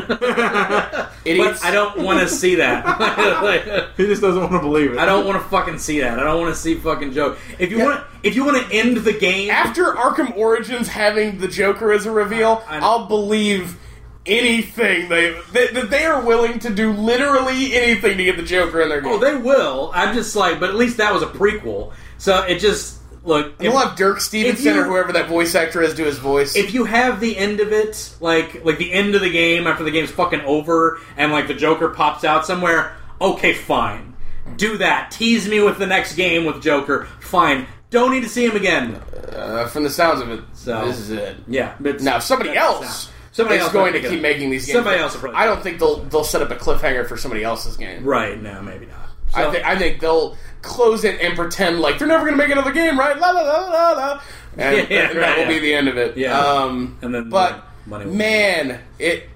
Idiots. But I don't want to see that. Like, He just doesn't want to believe it. I don't want to fucking see that. I don't want to see fucking Joker. If you Yeah. want, if you want to end the game, After Arkham Origins having the Joker as a reveal, I- I- I'll believe anything they that they, they are willing to do literally anything to get the Joker in their game. oh, they will. I'm just like, but at least that was a prequel. So it just look. And we'll have Dirk Stevenson if you- or whoever that voice actor is do his voice. If you have the end of it, like like the end of the game after the game's fucking over, and like the Joker pops out somewhere, okay, fine, do that. Tease me with the next game with Joker, fine. Don't need to see him again. uh, from the sounds of it, So- this is it. Yeah, but Now, if somebody that's else not- somebody is else going might to pick it keep up. making these games. Somebody else will probably I don't think they'll they'll set up a cliffhanger for somebody else's game. Right? No, maybe not. I, So- th- I think they'll close it and pretend like they're never going to make another game, right? La la la la la. And, Yeah, and right, that will yeah. be the end of it. Yeah. Um, And then, but yeah, money will- man, it.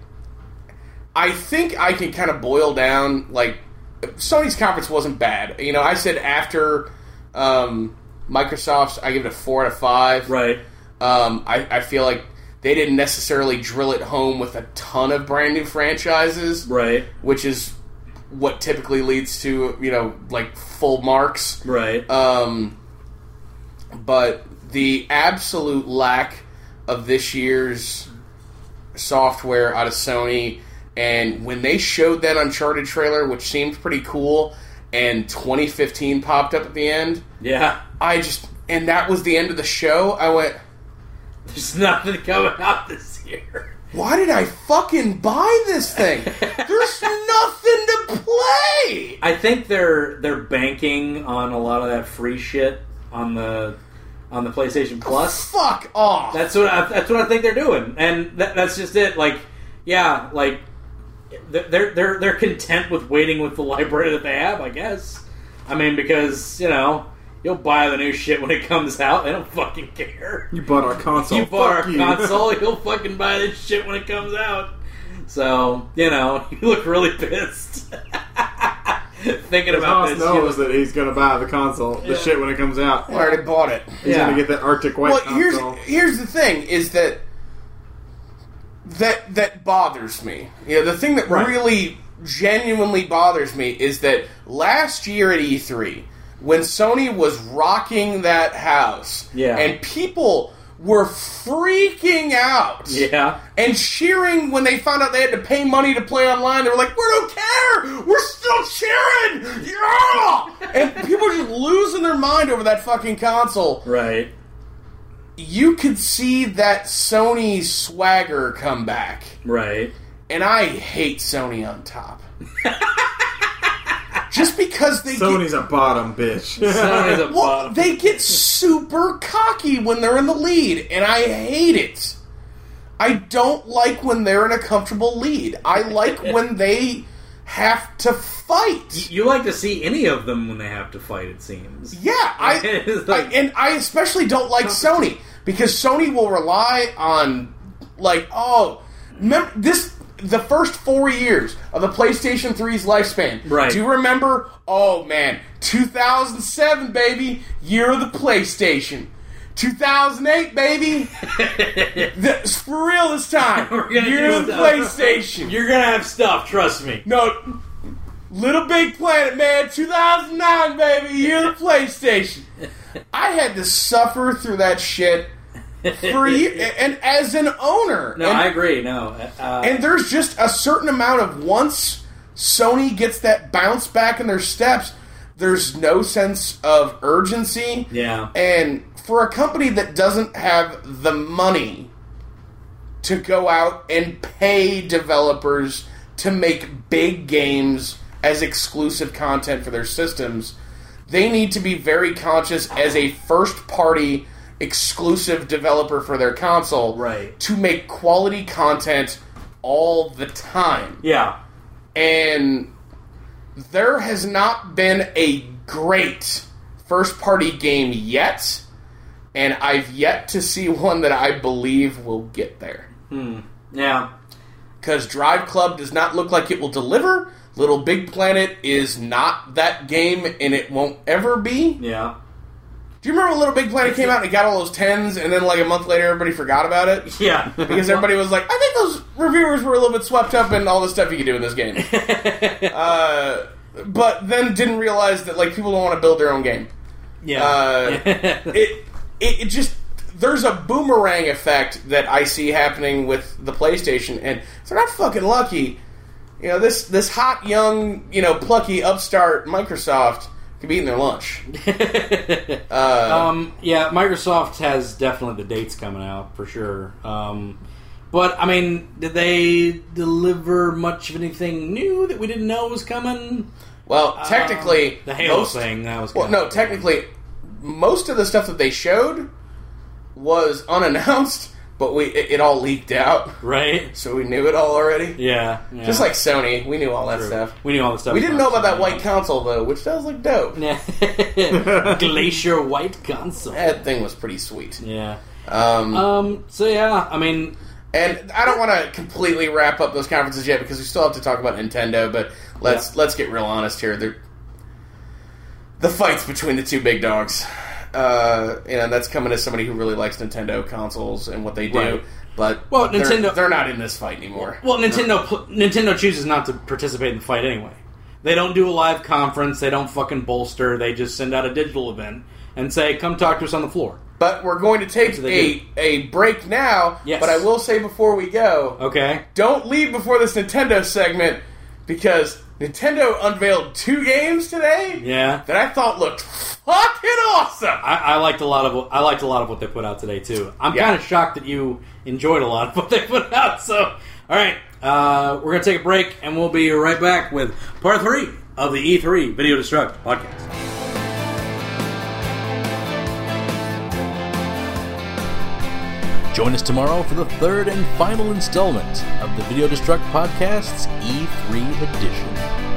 I think I can kind of boil down like Sony's conference wasn't bad. You know, I said after um, Microsoft's, I give it a four out of five. Right. Um, I, I feel like they didn't necessarily drill it home with a ton of brand new franchises, Right. which is what typically leads to, you know, like full marks. Right. Um, but the absolute lack of this year's software out of Sony, and when they showed that Uncharted trailer, which seemed pretty cool, and twenty fifteen popped up at the end, yeah. I just, and that was the end of the show, I went, There's nothing coming out this year. why did I fucking buy this thing? There's nothing to play! I think they're they're banking on a lot of that free shit on the on the PlayStation Plus. Fuck off! That's what I, that's what I think they're doing, and that, that's just it. Like, yeah, like they're they're they're content with waiting with the library that they have, I guess. I mean, because you know you'll buy the new shit when it comes out. They don't fucking care. You bought our console. You bought Fuck our you. console, you'll fucking buy this shit when it comes out. So you know you look really pissed. Thinking about Haas this, knows you know, that he's going to buy the console, the Yeah. shit when it comes out. I already bought it. He's Yeah. going to get that Arctic White Well, console. here's here's the thing: is that that that bothers me. You know, the thing that Right. really genuinely bothers me is that last year at E three, when Sony was rocking that house, Yeah. and people were freaking out, yeah. and cheering when they found out they had to pay money to play online. They were like, "We don't care! We're still cheering! Yeah!" And people were just losing their mind over that fucking console. Right. You could see that Sony swagger come back. Right. And I hate Sony on top. Just because they Sony's get... a bottom bitch. Sony's a Well, bottom. they get super cocky when they're in the lead, and I hate it. I don't like when they're in a comfortable lead. I like when they have to fight. You like to see any of them when they have to fight, it seems. Yeah, I, It's I like- and I especially don't like Sony because Sony will rely on like oh, remember this the first four years of the PlayStation three's lifespan. Right. Do you remember? Oh man, two thousand seven, baby, year of the PlayStation. two thousand eight, baby. This, for real this time. We're gonna Year do of the stuff. PlayStation. You're gonna have stuff, trust me. No, Little Big Planet, man, two thousand nine, baby, year of the PlayStation. I had to suffer through that shit for a year, and as an owner. No, and, I agree, no. Uh, and there's just a certain amount of once Sony gets that bounce back in their steps, there's no sense of urgency. yeah. And for a company that doesn't have the money to go out and pay developers to make big games as exclusive content for their systems, they need to be very conscious as a first-party exclusive developer for their console Right. to make quality content all the time. Yeah. And there has not been a great first-party game yet, and I've yet to see one that I believe will get there. Hmm. Yeah. because Drive Club does not look like it will deliver. Little Big Planet is not that game, and it won't ever be. Yeah. Do you remember when Little Big Planet came out and it got all those tens, and then like a month later everybody forgot about it? Yeah. Because everybody was like, I think those reviewers were a little bit swept up in all the stuff you could do in this game. uh, but then didn't realize that like people don't want to build their own game. Yeah. Uh, it, it it just there's a boomerang effect that I see happening with the PlayStation, and if they're not fucking lucky, you know, this this hot young, you know, plucky upstart Microsoft could be eating their lunch. uh, um, yeah, Microsoft has definitely the dates coming out for sure. Um, but I mean, did they deliver much of anything new that we didn't know was coming? Well, technically, uh, the Halo most, thing that was. Well, no, technically, most of the stuff that they showed was unannounced, but we it, it all leaked out, right? So we knew it all already. Yeah, yeah. Just like Sony, we knew all that True. stuff. We knew all the stuff. We didn't know about that Sony. white console though, which does look dope. Yeah. Glacier white console. That thing was pretty sweet. Yeah. Um, um. So yeah, I mean, and I don't want to completely wrap up those conferences yet because we still have to talk about Nintendo. But let's yeah. let's get real honest here. They're, the fights between the two big dogs. Uh, and that's coming as somebody who really likes Nintendo consoles and what they do. Right. But well, they're, Nintendo they're not in this fight anymore. Well, Nintendo no. Nintendo chooses not to participate in the fight anyway. They don't do a live conference. They don't fucking bolster. They just send out a digital event and say, "Come talk to us on the floor." But we're going to take a, a break now. Yes. But I will say before we go, okay, don't leave before this Nintendo segment because Nintendo unveiled two games today. Yeah, that I thought looked fucking awesome. I, I liked a lot of I liked a lot of what they put out today too. I'm yeah. kind of shocked that you enjoyed a lot of what they put out. So, all right, uh, we're gonna take a break and we'll be right back with part three of the E three Video Destruct podcast. Join us tomorrow for the third and final installment of the Video Destruct Podcast's E three edition.